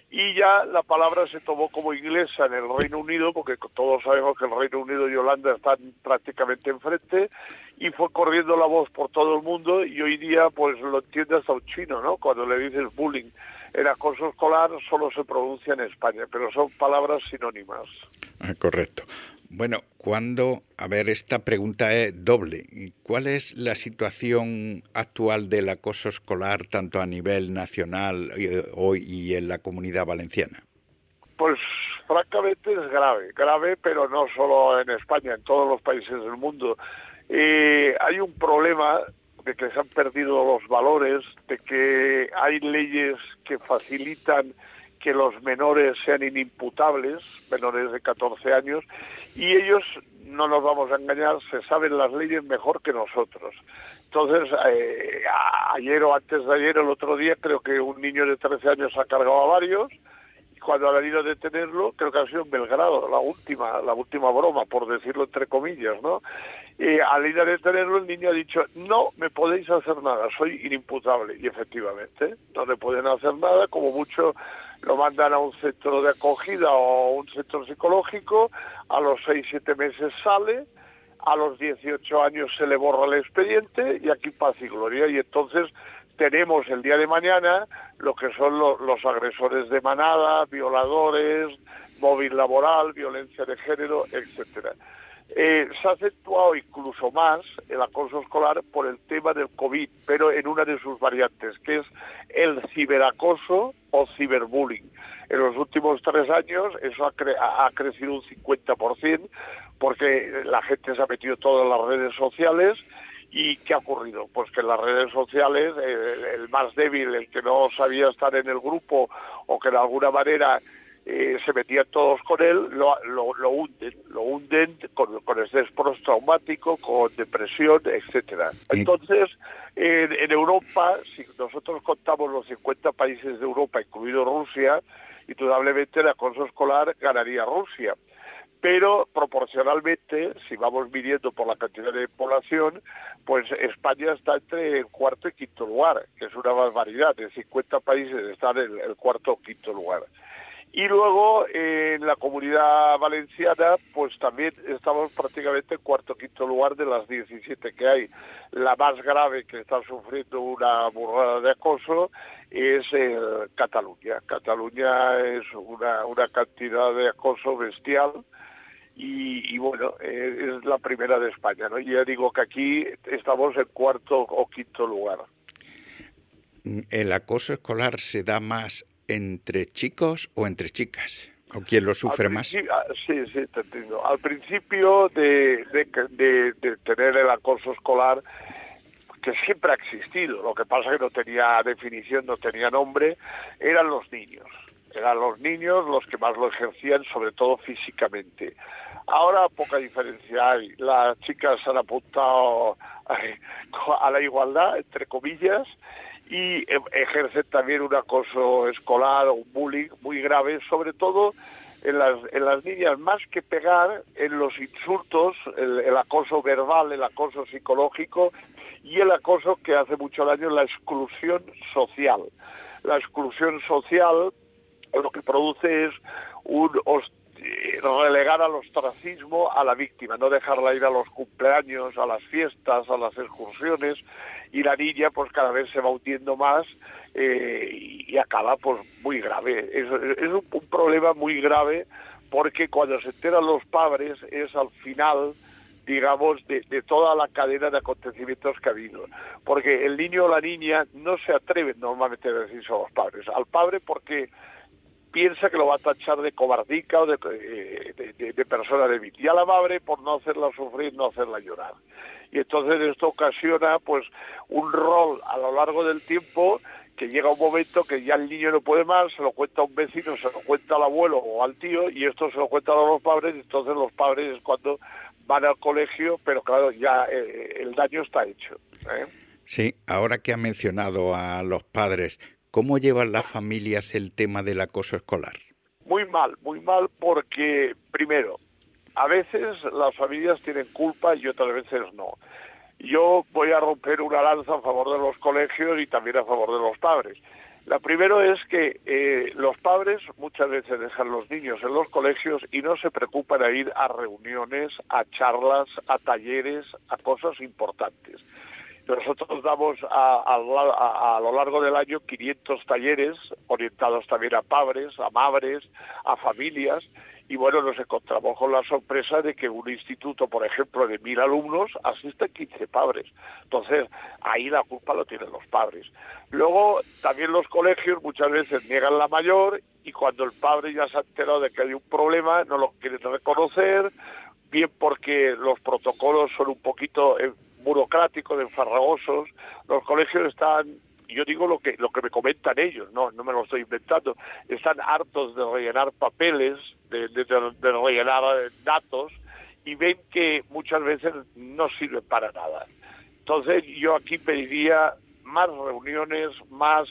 y ya la palabra se tomó como inglesa en el Reino Unido, porque todos sabemos que el Reino Unido y Holanda están prácticamente enfrente, y fue corriendo la voz por todo el mundo, y hoy día pues lo entiende hasta un chino, ¿no? Cuando le dices bullying. El acoso escolar solo se pronuncia en España, pero son palabras sinónimas. Ah, correcto. Bueno, cuando, a ver, esta pregunta es doble. ¿Cuál es la situación actual del acoso escolar tanto a nivel nacional hoy y en la Comunidad Valenciana? Pues francamente es grave, grave, pero no solo en España, en todos los países del mundo. Eh, hay un problema de que se han perdido los valores, de que hay leyes que facilitan que los menores sean inimputables, menores de catorce años, y ellos, no nos vamos a engañar, se saben las leyes mejor que nosotros. Entonces, eh, ayer o antes de ayer, el otro día, creo que un niño de trece años ha cargado a varios, y cuando han venido a detenerlo, creo que ha sido en Belgrado, la última, la última broma, por decirlo entre comillas, ¿no? Eh, al ir a detenerlo, el niño ha dicho, no me podéis hacer nada, soy inimputable. Y efectivamente, no le pueden hacer nada, como mucho lo mandan a un centro de acogida o a un centro psicológico, a los seis, siete meses sale, a los dieciocho años se le borra el expediente y aquí paz y gloria. Y entonces tenemos el día de mañana lo que son lo, los agresores de manada, violadores, móvil laboral, violencia de género, etcétera. Eh, se ha acentuado incluso más el acoso escolar por el tema del COVID, pero en una de sus variantes, que es el ciberacoso o ciberbullying. En los últimos tres años eso ha, cre- ha crecido un cincuenta por ciento, porque la gente se ha metido todas las redes sociales. ¿Y qué ha ocurrido? Pues que en las redes sociales el, el más débil, el que no sabía estar en el grupo o que de alguna manera eh, se metían todos con él, lo, lo, lo hunden, lo hunden con, con estrés postraumático, con depresión, etcétera. Entonces, en, en Europa, si nosotros contamos los cincuenta países de Europa, incluido Rusia, indudablemente el acoso escolar ganaría Rusia. Pero proporcionalmente, si vamos midiendo por la cantidad de población, pues España está entre el cuarto y quinto lugar, que es una barbaridad. De cincuenta países está en el, el cuarto o quinto lugar. Y luego en la Comunidad Valenciana, pues también estamos prácticamente en cuarto o quinto lugar de las diecisiete que hay. La más grave que está sufriendo una burrada de acoso es eh, Cataluña. Cataluña es una, una cantidad de acoso bestial. Y, y bueno, eh, es la primera de España, ¿no? Y ya digo que aquí estamos en cuarto o quinto lugar. ¿El acoso escolar se da más entre chicos o entre chicas? ¿O quién lo sufre más? Sí, sí, te entiendo. Al principio de, de, de, de tener el acoso escolar, que siempre ha existido, lo que pasa es que no tenía definición, no tenía nombre, eran los niños. Eran los niños los que más lo ejercían, sobre todo físicamente. Ahora poca diferencia hay. Las chicas se han apuntado a la igualdad, entre comillas, y ejercen también un acoso escolar o un bullying muy grave, sobre todo en las, en las niñas, más que pegar, en los insultos, el, el acoso verbal, el acoso psicológico y el acoso que hace mucho daño, la exclusión social. La exclusión social lo que produce es un relegar al ostracismo a la víctima, no dejarla ir a los cumpleaños, a las fiestas, a las excursiones, y la niña pues cada vez se va hundiendo más eh, y acaba pues muy grave. Es, es un, un problema muy grave porque cuando se enteran los padres es al final, digamos, de, de toda la cadena de acontecimientos que ha habido. Porque el niño o la niña no se atreven normalmente a decirse a los padres. Al padre porque piensa que lo va a tachar de cobardica o de, de, de, de persona débil. Y a la madre por no hacerla sufrir, no hacerla llorar. Y entonces esto ocasiona pues un rol a lo largo del tiempo que llega un momento que ya el niño no puede más, se lo cuenta a un vecino, se lo cuenta al abuelo o al tío, y esto se lo cuentan a los padres, y entonces los padres es cuando van al colegio, pero claro, ya eh, el daño está hecho, ¿eh? Sí, ahora que ha mencionado a los padres, ¿cómo llevan las familias el tema del acoso escolar? Muy mal, muy mal, porque primero, a veces las familias tienen culpa y otras veces no. Yo voy a romper una lanza a favor de los colegios y también a favor de los padres. La primero es que eh, los padres muchas veces dejan los niños en los colegios y no se preocupan a ir a reuniones, a charlas, a talleres, a cosas importantes. Nosotros damos a, a, a, a lo largo del año quinientos talleres orientados también a padres, a madres, a familias, y bueno, nos encontramos con la sorpresa de que un instituto, por ejemplo, de mil alumnos, asisten quince padres. Entonces, ahí la culpa lo tienen los padres. Luego, también los colegios muchas veces niegan la mayor, y cuando el padre ya se ha enterado de que hay un problema, no lo quieren reconocer, bien porque los protocolos son un poquito eh, burocráticos, enfarragosos. Los colegios están, yo digo lo que lo que me comentan ellos, no no me lo estoy inventando, están hartos de rellenar papeles, de, de, de, de rellenar datos, y ven que muchas veces no sirven para nada. Entonces yo aquí pediría más reuniones, más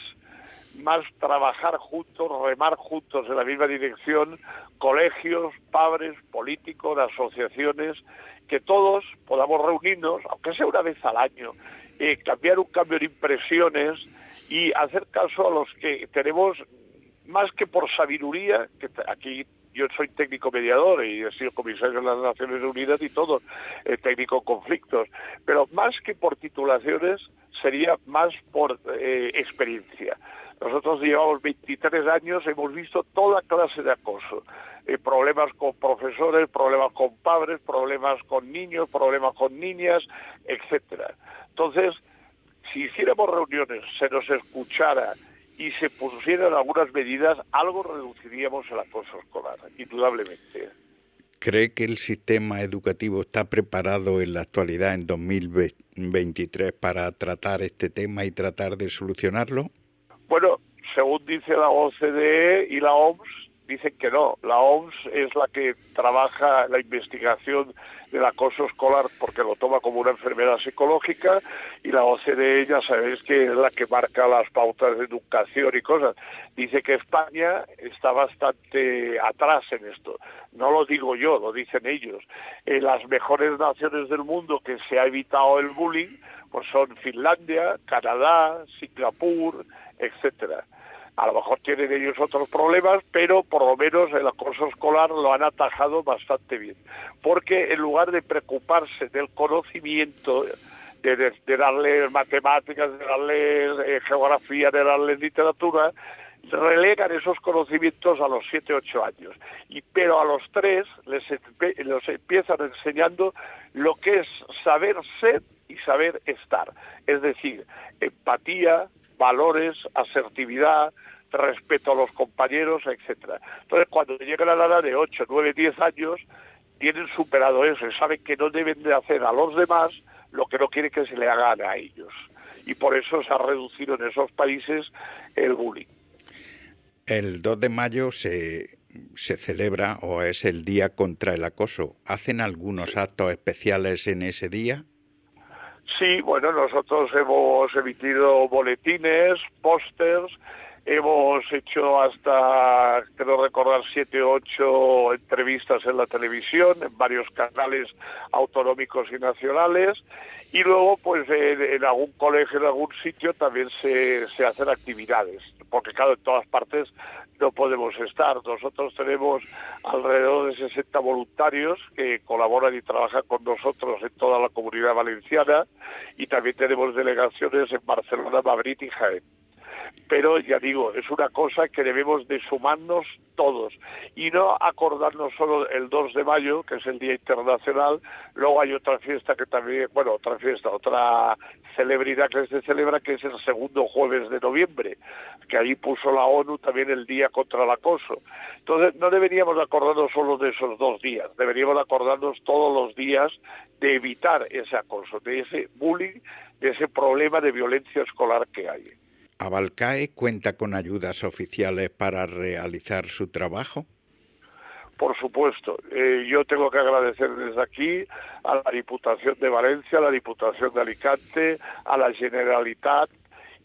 más trabajar juntos, remar juntos en la misma dirección, colegios, padres, políticos, asociaciones, que todos podamos reunirnos, aunque sea una vez al año, eh, cambiar un cambio de impresiones y hacer caso a los que tenemos, más que por sabiduría, que aquí yo soy técnico mediador y he sido comisario de las Naciones Unidas y todo, eh, técnico en conflictos, pero más que por titulaciones sería más por eh, experiencia. Nosotros llevamos veintitrés años, hemos visto toda clase de acoso, eh, problemas con profesores, problemas con padres, problemas con niños, problemas con niñas, etcétera. Entonces, si hiciéramos reuniones, se nos escuchara y se pusieran algunas medidas, algo reduciríamos el acoso escolar, indudablemente. ¿Cree que el sistema educativo está preparado en la actualidad, en dos mil veintitrés, para tratar este tema y tratar de solucionarlo? Bueno, según dice la O C D E y la O M S, dicen que no. La O M S es la que trabaja la investigación del acoso escolar porque lo toma como una enfermedad psicológica, y la O C D E ya sabéis que es la que marca las pautas de educación y cosas. Dice que España está bastante atrás en esto. No lo digo yo, lo dicen ellos. En las mejores naciones del mundo que se ha evitado el bullying, pues son Finlandia, Canadá, Singapur, etcétera. A lo mejor tienen ellos otros problemas, pero por lo menos el acoso escolar lo han atajado bastante bien. Porque en lugar de preocuparse del conocimiento, de, de, de darles matemáticas, de darles eh, geografía, de darles literatura, relegan esos conocimientos a los siete, ocho años. Y, pero a los tres les, les empiezan enseñando lo que es saber ser y saber estar. Es decir, empatía, valores, asertividad, respeto a los compañeros, etcétera. Entonces, cuando llegan a la edad de ocho, nueve, diez años, tienen superado eso y saben que no deben de hacer a los demás lo que no quieren que se le hagan a ellos. Y por eso se ha reducido en esos países el bullying. El dos de mayo se, se celebra, o es el Día contra el Acoso. ¿Hacen algunos actos especiales en ese día? Sí, bueno, nosotros hemos emitido boletines, pósters, hemos hecho hasta, creo recordar, siete o ocho entrevistas en la televisión, en varios canales autonómicos y nacionales, y luego, pues, en, en algún colegio, en algún sitio, también se, se hacen actividades, porque, claro, en todas partes no podemos estar. Nosotros tenemos alrededor de sesenta voluntarios que colaboran y trabajan con nosotros en toda la Comunidad Valenciana, y también tenemos delegaciones en Barcelona, Madrid y Jaén. Pero ya digo, es una cosa que debemos de sumarnos todos y no acordarnos solo el dos de mayo, que es el Día Internacional. Luego hay otra fiesta que también, bueno, otra fiesta, otra celebridad que se celebra, que es el segundo jueves de noviembre, que ahí puso la ONU también el Día contra el Acoso. Entonces, no deberíamos acordarnos solo de esos dos días, deberíamos acordarnos todos los días de evitar ese acoso, de ese bullying, de ese problema de violencia escolar que hay. ¿Abalcae cuenta con ayudas oficiales para realizar su trabajo? Por supuesto. Eh, yo tengo que agradecer desde aquí a la Diputación de Valencia, a la Diputación de Alicante, a la Generalitat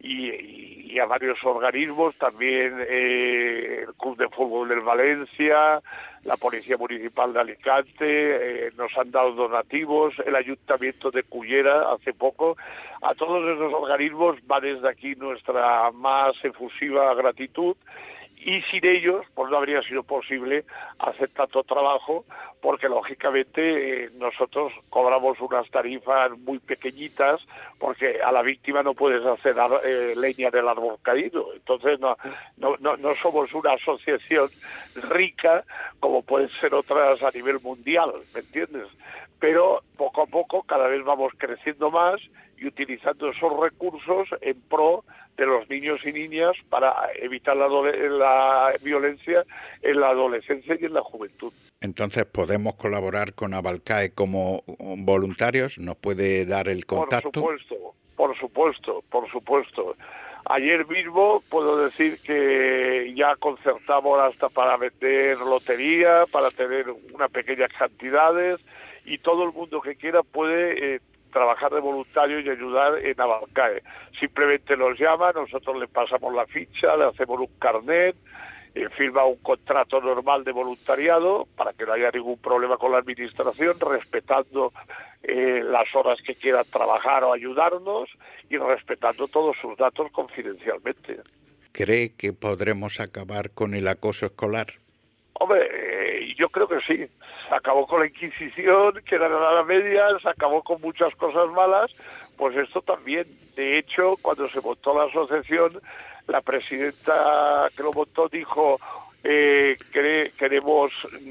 y, y a varios organismos, también eh, el Club de Fútbol del Valencia, la Policía Municipal de Alicante, eh, nos han dado donativos, el Ayuntamiento de Cullera hace poco. A todos esos organismos va desde aquí nuestra más efusiva gratitud, y sin ellos pues no habría sido posible hacer tanto trabajo, porque lógicamente eh, nosotros cobramos unas tarifas muy pequeñitas, porque a la víctima no puedes hacer eh, leña del árbol caído. Entonces no, no, no, no somos una asociación rica como pueden ser otras a nivel mundial, ¿me entiendes? Pero poco a poco cada vez vamos creciendo más y utilizando esos recursos en pro de los niños y niñas para evitar la, la violencia en la adolescencia y en la juventud. Entonces, ¿podemos colaborar con Abalcae como voluntarios? ¿Nos puede dar el contacto? Por supuesto, por supuesto, por supuesto. Ayer mismo puedo decir que ya concertamos hasta para vender lotería, para tener unas pequeñas cantidades, y todo el mundo que quiera puede eh, trabajar de voluntario y ayudar en Abalcae. Simplemente nos llama, nosotros le pasamos la ficha, le hacemos un carnet, eh, firma un contrato normal de voluntariado para que no haya ningún problema con la administración, respetando eh, las horas que quieran trabajar o ayudarnos y respetando todos sus datos confidencialmente. ¿Cree que podremos acabar con el acoso escolar? Hombre, eh, yo creo que sí. Se acabó con la Inquisición, que era la Edad Media, se acabó con muchas cosas malas, pues esto también. De hecho, cuando se montó la asociación, la presidenta que lo montó dijo eh, que queremos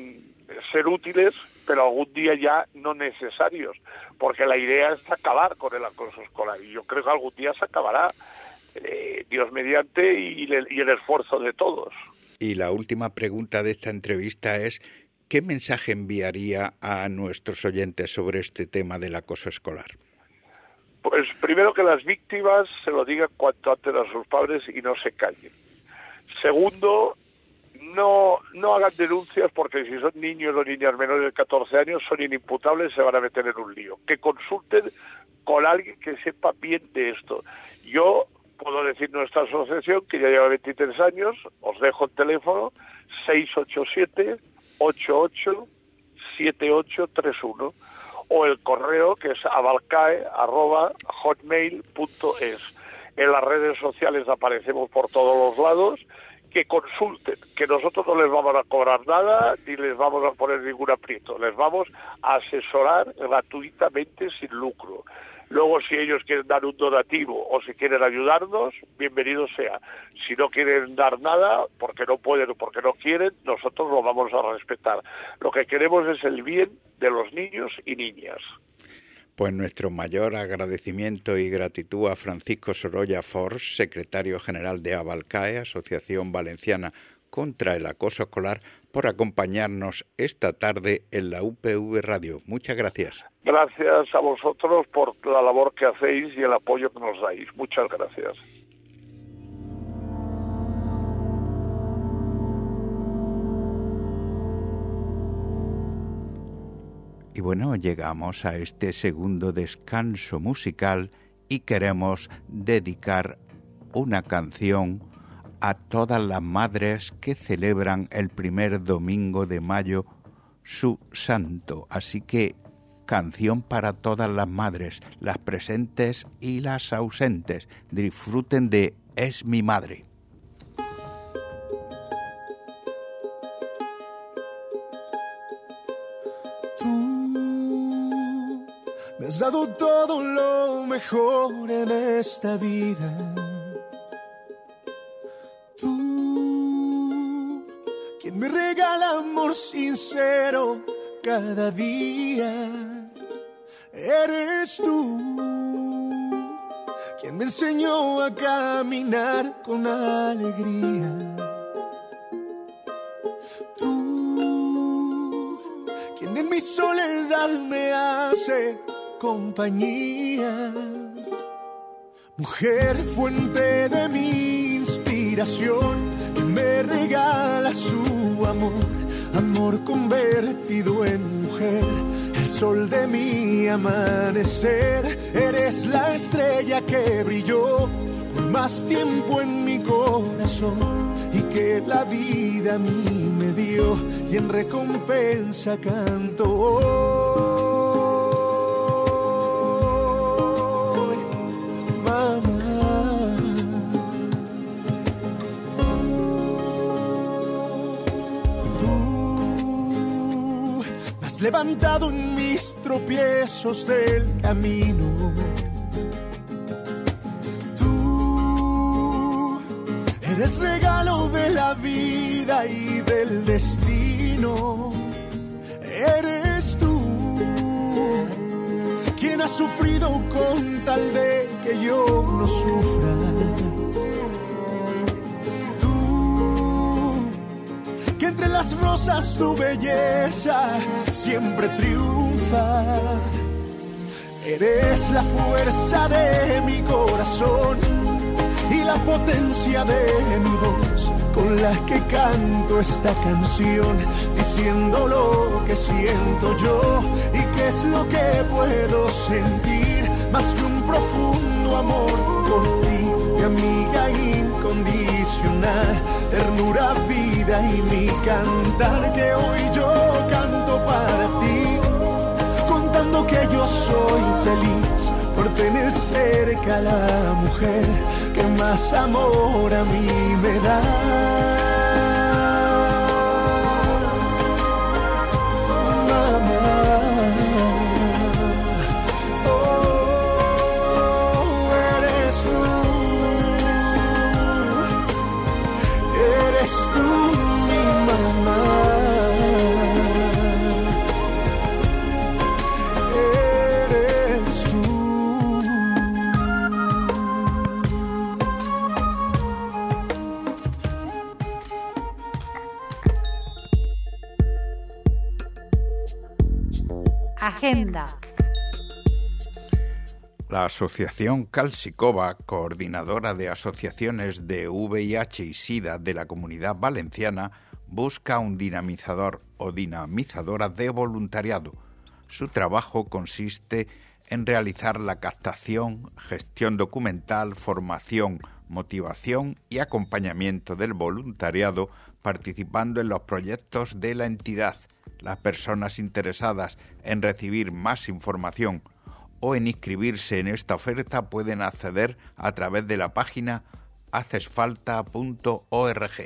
ser útiles, pero algún día ya no necesarios, porque la idea es acabar con el acoso escolar, y yo creo que algún día se acabará, eh, Dios mediante, y, y el esfuerzo de todos. Y la última pregunta de esta entrevista es, ¿qué mensaje enviaría a nuestros oyentes sobre este tema del acoso escolar? Pues primero, que las víctimas se lo digan cuanto antes a sus padres y no se callen. Segundo, no, no hagan denuncias, porque si son niños o niñas menores de catorce años son inimputables y se van a meter en un lío. Que consulten con alguien que sepa bien de esto. Yo puedo decir nuestra asociación, que ya lleva veintitrés años, os dejo el teléfono, seis ocho siete, ocho ocho, siete ocho tres uno, o el correo, que es abalcae arroba hotmail punto es. En las redes sociales aparecemos por todos los lados. Que consulten, que nosotros no les vamos a cobrar nada, ni les vamos a poner ningún aprieto, les vamos a asesorar gratuitamente sin lucro. Luego, si ellos quieren dar un donativo o si quieren ayudarnos, bienvenido sea. Si no quieren dar nada, porque no pueden o porque no quieren, nosotros lo vamos a respetar. Lo que queremos es el bien de los niños y niñas. Pues nuestro mayor agradecimiento y gratitud a Francisco Sorolla Forns, secretario general de Abalcae, Asociación Valenciana contra el Acoso Escolar, por acompañarnos esta tarde en la U P V Radio. Muchas gracias. Gracias a vosotros por la labor que hacéis y el apoyo que nos dais. Muchas gracias. Y bueno, llegamos a este segundo descanso musical y queremos dedicar una canción a todas las madres que celebran el primer domingo de mayo su santo. Así que canción para todas las madres, las presentes y las ausentes. Disfruten de Es mi madre. Me has dado todo lo mejor en esta vida. Tú, quien me regala amor sincero cada día. Eres tú, quien me enseñó a caminar con alegría. Tú, quien en mi soledad me hace compañía. Mujer, fuente de mi inspiración, que me regala su amor, amor convertido en mujer, el sol de mi amanecer. Eres la estrella que brilló por más tiempo en mi corazón y que la vida a mí me dio, y en recompensa canto hoy, mamá. Tú me has levantado en mis tropiezos del camino. Eres regalo de la vida y del destino. Eres tú quien ha sufrido con tal de que yo no sufra. Tú que entre las rosas tu belleza siempre triunfa. Eres la fuerza de mi corazón y la potencia de mi voz con la que canto esta canción, diciendo lo que siento yo y qué es lo que puedo sentir, más que un profundo amor por ti, mi amiga incondicional, ternura, vida y mi cantar, que hoy yo canto para ti, contando que yo soy feliz por tener cerca a la mujer que más amor a mí me da. Mamá, oh, eres tú, eres tú mi mamá. Agenda. La Asociación Calsicova, coordinadora de asociaciones de V I H y SIDA de la Comunidad Valenciana, busca un dinamizador o dinamizadora de voluntariado. Su trabajo consiste en realizar la captación, gestión documental, formación, motivación y acompañamiento del voluntariado, participando en los proyectos de la entidad. Las personas interesadas en recibir más información o en inscribirse en esta oferta pueden acceder a través de la página hacesfalta punto org.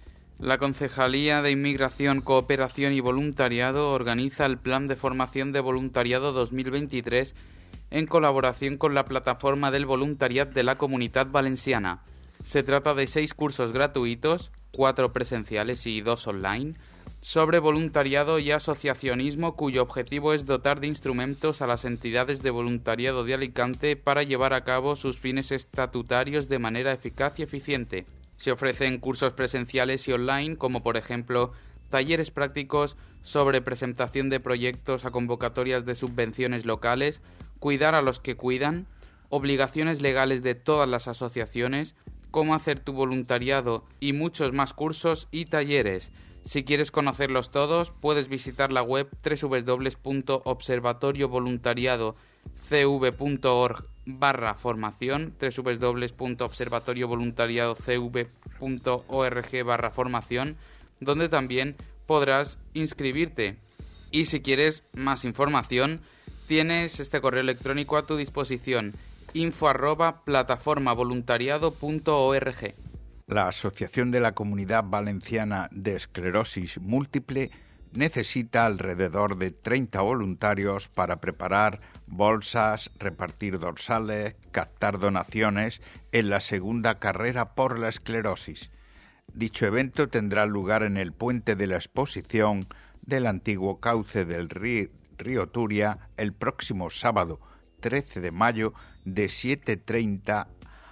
La Concejalía de Inmigración, Cooperación y Voluntariado organiza el Plan de Formación de Voluntariado dos mil veintitrés en colaboración con la Plataforma del Voluntariat de la Comunitat Valenciana. Se trata de seis cursos gratuitos, cuatro presenciales y dos online, sobre voluntariado y asociacionismo, cuyo objetivo es dotar de instrumentos a las entidades de voluntariado de Alicante para llevar a cabo sus fines estatutarios de manera eficaz y eficiente. Se ofrecen cursos presenciales y online, como por ejemplo talleres prácticos sobre presentación de proyectos a convocatorias de subvenciones locales, cuidar a los que cuidan, obligaciones legales de todas las asociaciones, cómo hacer tu voluntariado y muchos más cursos y talleres. Si quieres conocerlos todos, puedes visitar la web doble u doble u doble u punto observatorio voluntariado c v punto org barra formación, doble u doble u doble u punto observatorio voluntariado c v punto org barra formación, donde también podrás inscribirte. Y si quieres más información, tienes este correo electrónico a tu disposición, info arroba plataformavoluntariado punto org. La Asociación de la Comunidad Valenciana de Esclerosis Múltiple necesita alrededor de treinta voluntarios para preparar bolsas, repartir dorsales, captar donaciones en la segunda carrera por la esclerosis. Dicho evento tendrá lugar en el puente de la exposición del antiguo cauce del río, río Turia el próximo sábado trece de mayo de siete treinta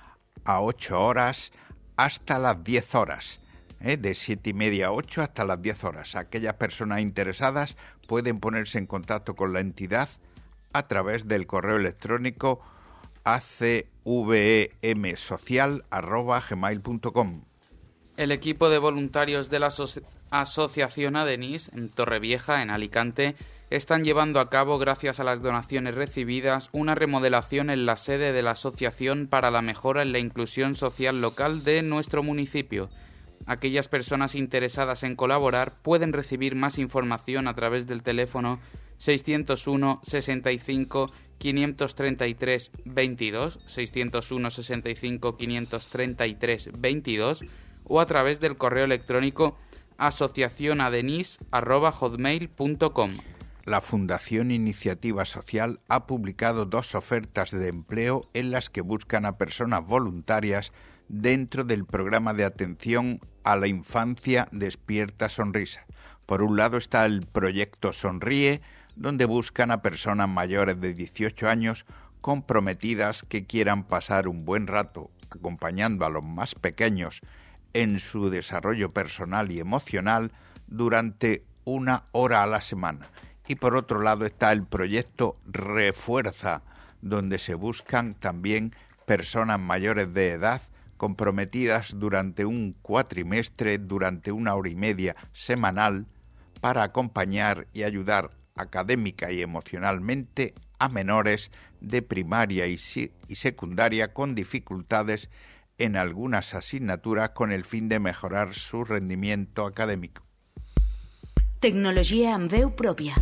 a ocho horas hasta las diez horas, ¿eh? de siete y media a ocho hasta las diez horas. Aquellas personas interesadas pueden ponerse en contacto con la entidad a través del correo electrónico a c v e m social arroba gmail punto com. El equipo de voluntarios de la aso- Asociación Adenis, en Torrevieja, en Alicante, están llevando a cabo, gracias a las donaciones recibidas, una remodelación en la sede de la Asociación para la Mejora en la Inclusión Social Local de nuestro municipio. Aquellas personas interesadas en colaborar pueden recibir más información a través del teléfono seiscientos uno sesenta y cinco quinientos treinta y tres veintidós, seiscientos uno sesenta y cinco quinientos treinta y tres veintidós o a través del correo electrónico asociacionadenis arroba hotmail punto com. La Fundación Iniciativa Social ha publicado dos ofertas de empleo en las que buscan a personas voluntarias dentro del programa de atención a la infancia Despierta Sonrisa. Por un lado está el proyecto Sonríe, donde buscan a personas mayores de dieciocho años comprometidas que quieran pasar un buen rato acompañando a los más pequeños en su desarrollo personal y emocional durante una hora a la semana. Y por otro lado está el proyecto Refuerza, donde se buscan también personas mayores de edad comprometidas durante un cuatrimestre, durante una hora y media semanal, para acompañar y ayudar académica y emocionalmente a menores de primaria y, y secundaria con dificultades en algunas asignaturas con el fin de mejorar su rendimiento académico. Tecnologia amb veu pròpia.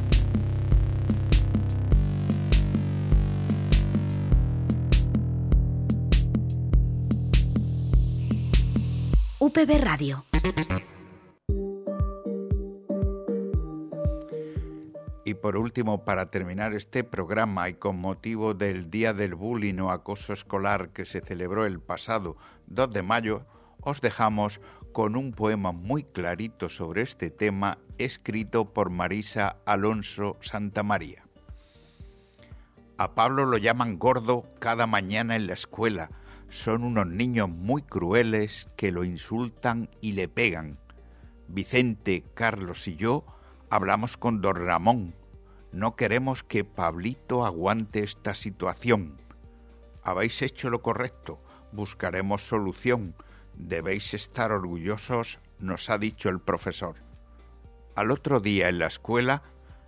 U P B Radio. Y por último, para terminar este programa y con motivo del Día del Bullying o Acoso Escolar que se celebró el pasado dos de mayo, os dejamos con un poema muy clarito sobre este tema escrito por Marisa Alonso Santamaría. A Pablo lo llaman gordo cada mañana en la escuela. Son unos niños muy crueles que lo insultan y le pegan. Vicente, Carlos y yo hablamos con don Ramón. No queremos que Pablito aguante esta situación. Habéis hecho lo correcto. Buscaremos solución. Debéis estar orgullosos, nos ha dicho el profesor. Al otro día en la escuela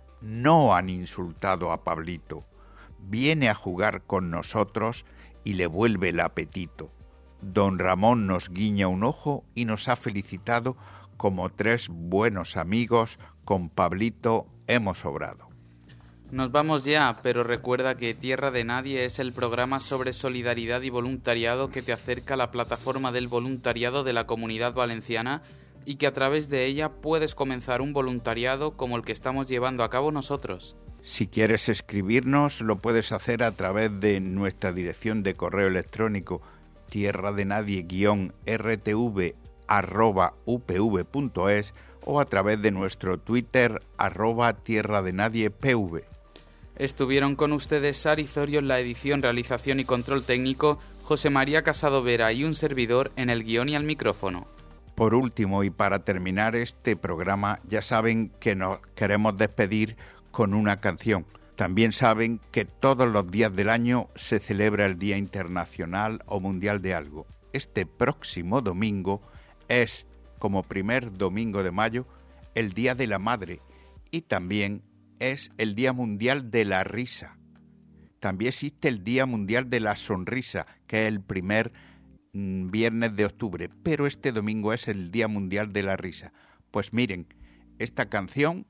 no han insultado a Pablito. Viene a jugar con nosotros y le vuelve el apetito. Don Ramón nos guiña un ojo y nos ha felicitado como tres buenos amigos. Con Pablito hemos sobrado. Nos vamos ya, pero recuerda que Tierra de Nadie es el programa sobre solidaridad y voluntariado que te acerca a la plataforma del voluntariado de la Comunidad Valenciana y que a través de ella puedes comenzar un voluntariado como el que estamos llevando a cabo nosotros. Si quieres escribirnos, lo puedes hacer a través de nuestra dirección de correo electrónico tierradenadie guión r t v arroba u p v punto es o a través de nuestro Twitter arroba tierradenadiepv. Estuvieron con ustedes Sari Zorio en la edición, realización y control técnico, José María Casado Vera y un servidor en el guión y al micrófono. Por último, y para terminar este programa, ya saben que nos queremos despedir con una canción. También saben que todos los días del año se celebra el Día Internacional o Mundial de algo. Este próximo domingo es, como primer domingo de mayo, el Día de la Madre y también es el Día Mundial de la Risa. También existe el Día Mundial de la Sonrisa, que es el primer mmm, viernes de octubre, pero este domingo es el Día Mundial de la Risa. Pues miren, esta canción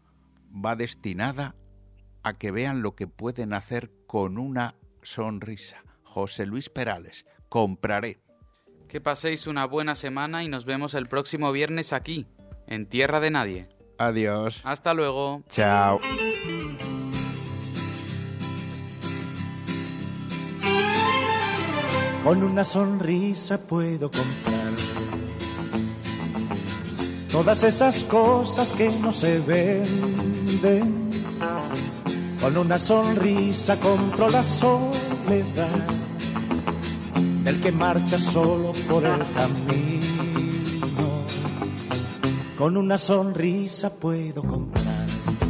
va destinada a que vean lo que pueden hacer con una sonrisa. José Luis Perales, Compraré. Que paséis una buena semana y nos vemos el próximo viernes aquí, en Tierra de Nadie. Adiós. Hasta luego. Chao. Con una sonrisa puedo comprar todas esas cosas que no se venden. Con una sonrisa compro la soledad del que marcha solo por el camino. Con una sonrisa puedo comprar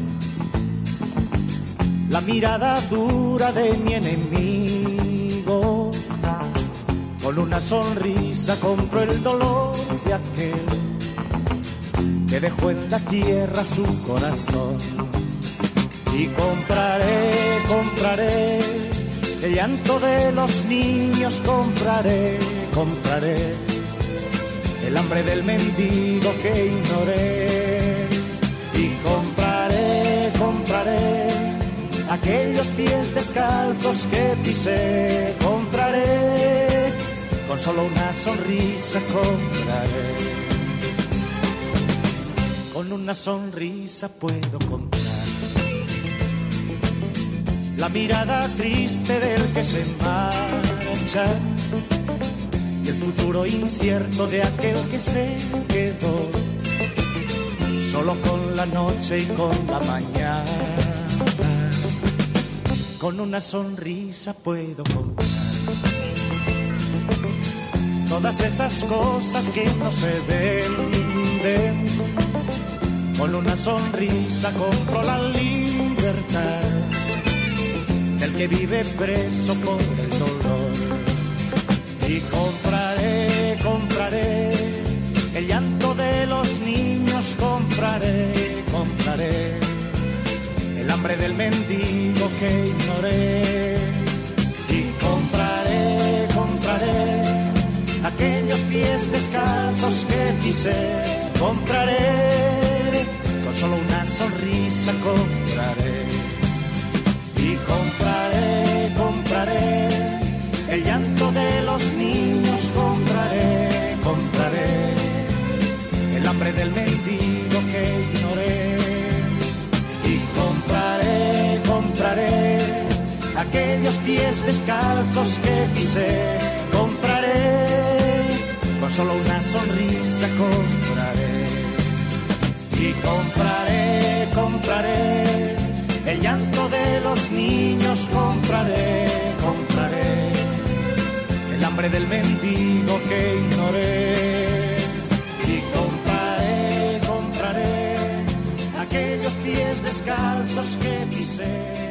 la mirada dura de mi enemigo. Con una sonrisa compro el dolor de aquel que dejó en la tierra su corazón. Y compraré, compraré el llanto de los niños, compraré, compraré el hambre del mendigo que ignoré. Y compraré, compraré aquellos pies descalzos que pisé, compraré, con solo una sonrisa compraré. Con una sonrisa puedo comprar la mirada triste del que se marcha y el futuro incierto de aquel que se quedó solo con la noche y con la mañana. Con una sonrisa puedo comprar todas esas cosas que no se venden. Con una sonrisa compro la libertad del que vive preso por el dolor. Y compraré, compraré el llanto de los niños, compraré, compraré el hambre del mendigo que ignoré. Y compraré, compraré aquellos pies descalzos que pisé, compraré, con solo una sonrisa compraré. Y compraré, compraré el llanto de los niños, compraré, compraré el hambre del mendigo que ignoré. Y compraré, compraré aquellos pies descalzos que pisé, compraré, con solo una sonrisa compraré. Y compraré, compraré el llanto de los niños, compraré, compraré el hambre del mendigo que ignoré. Y compraré, compraré aquellos pies descalzos que pisé.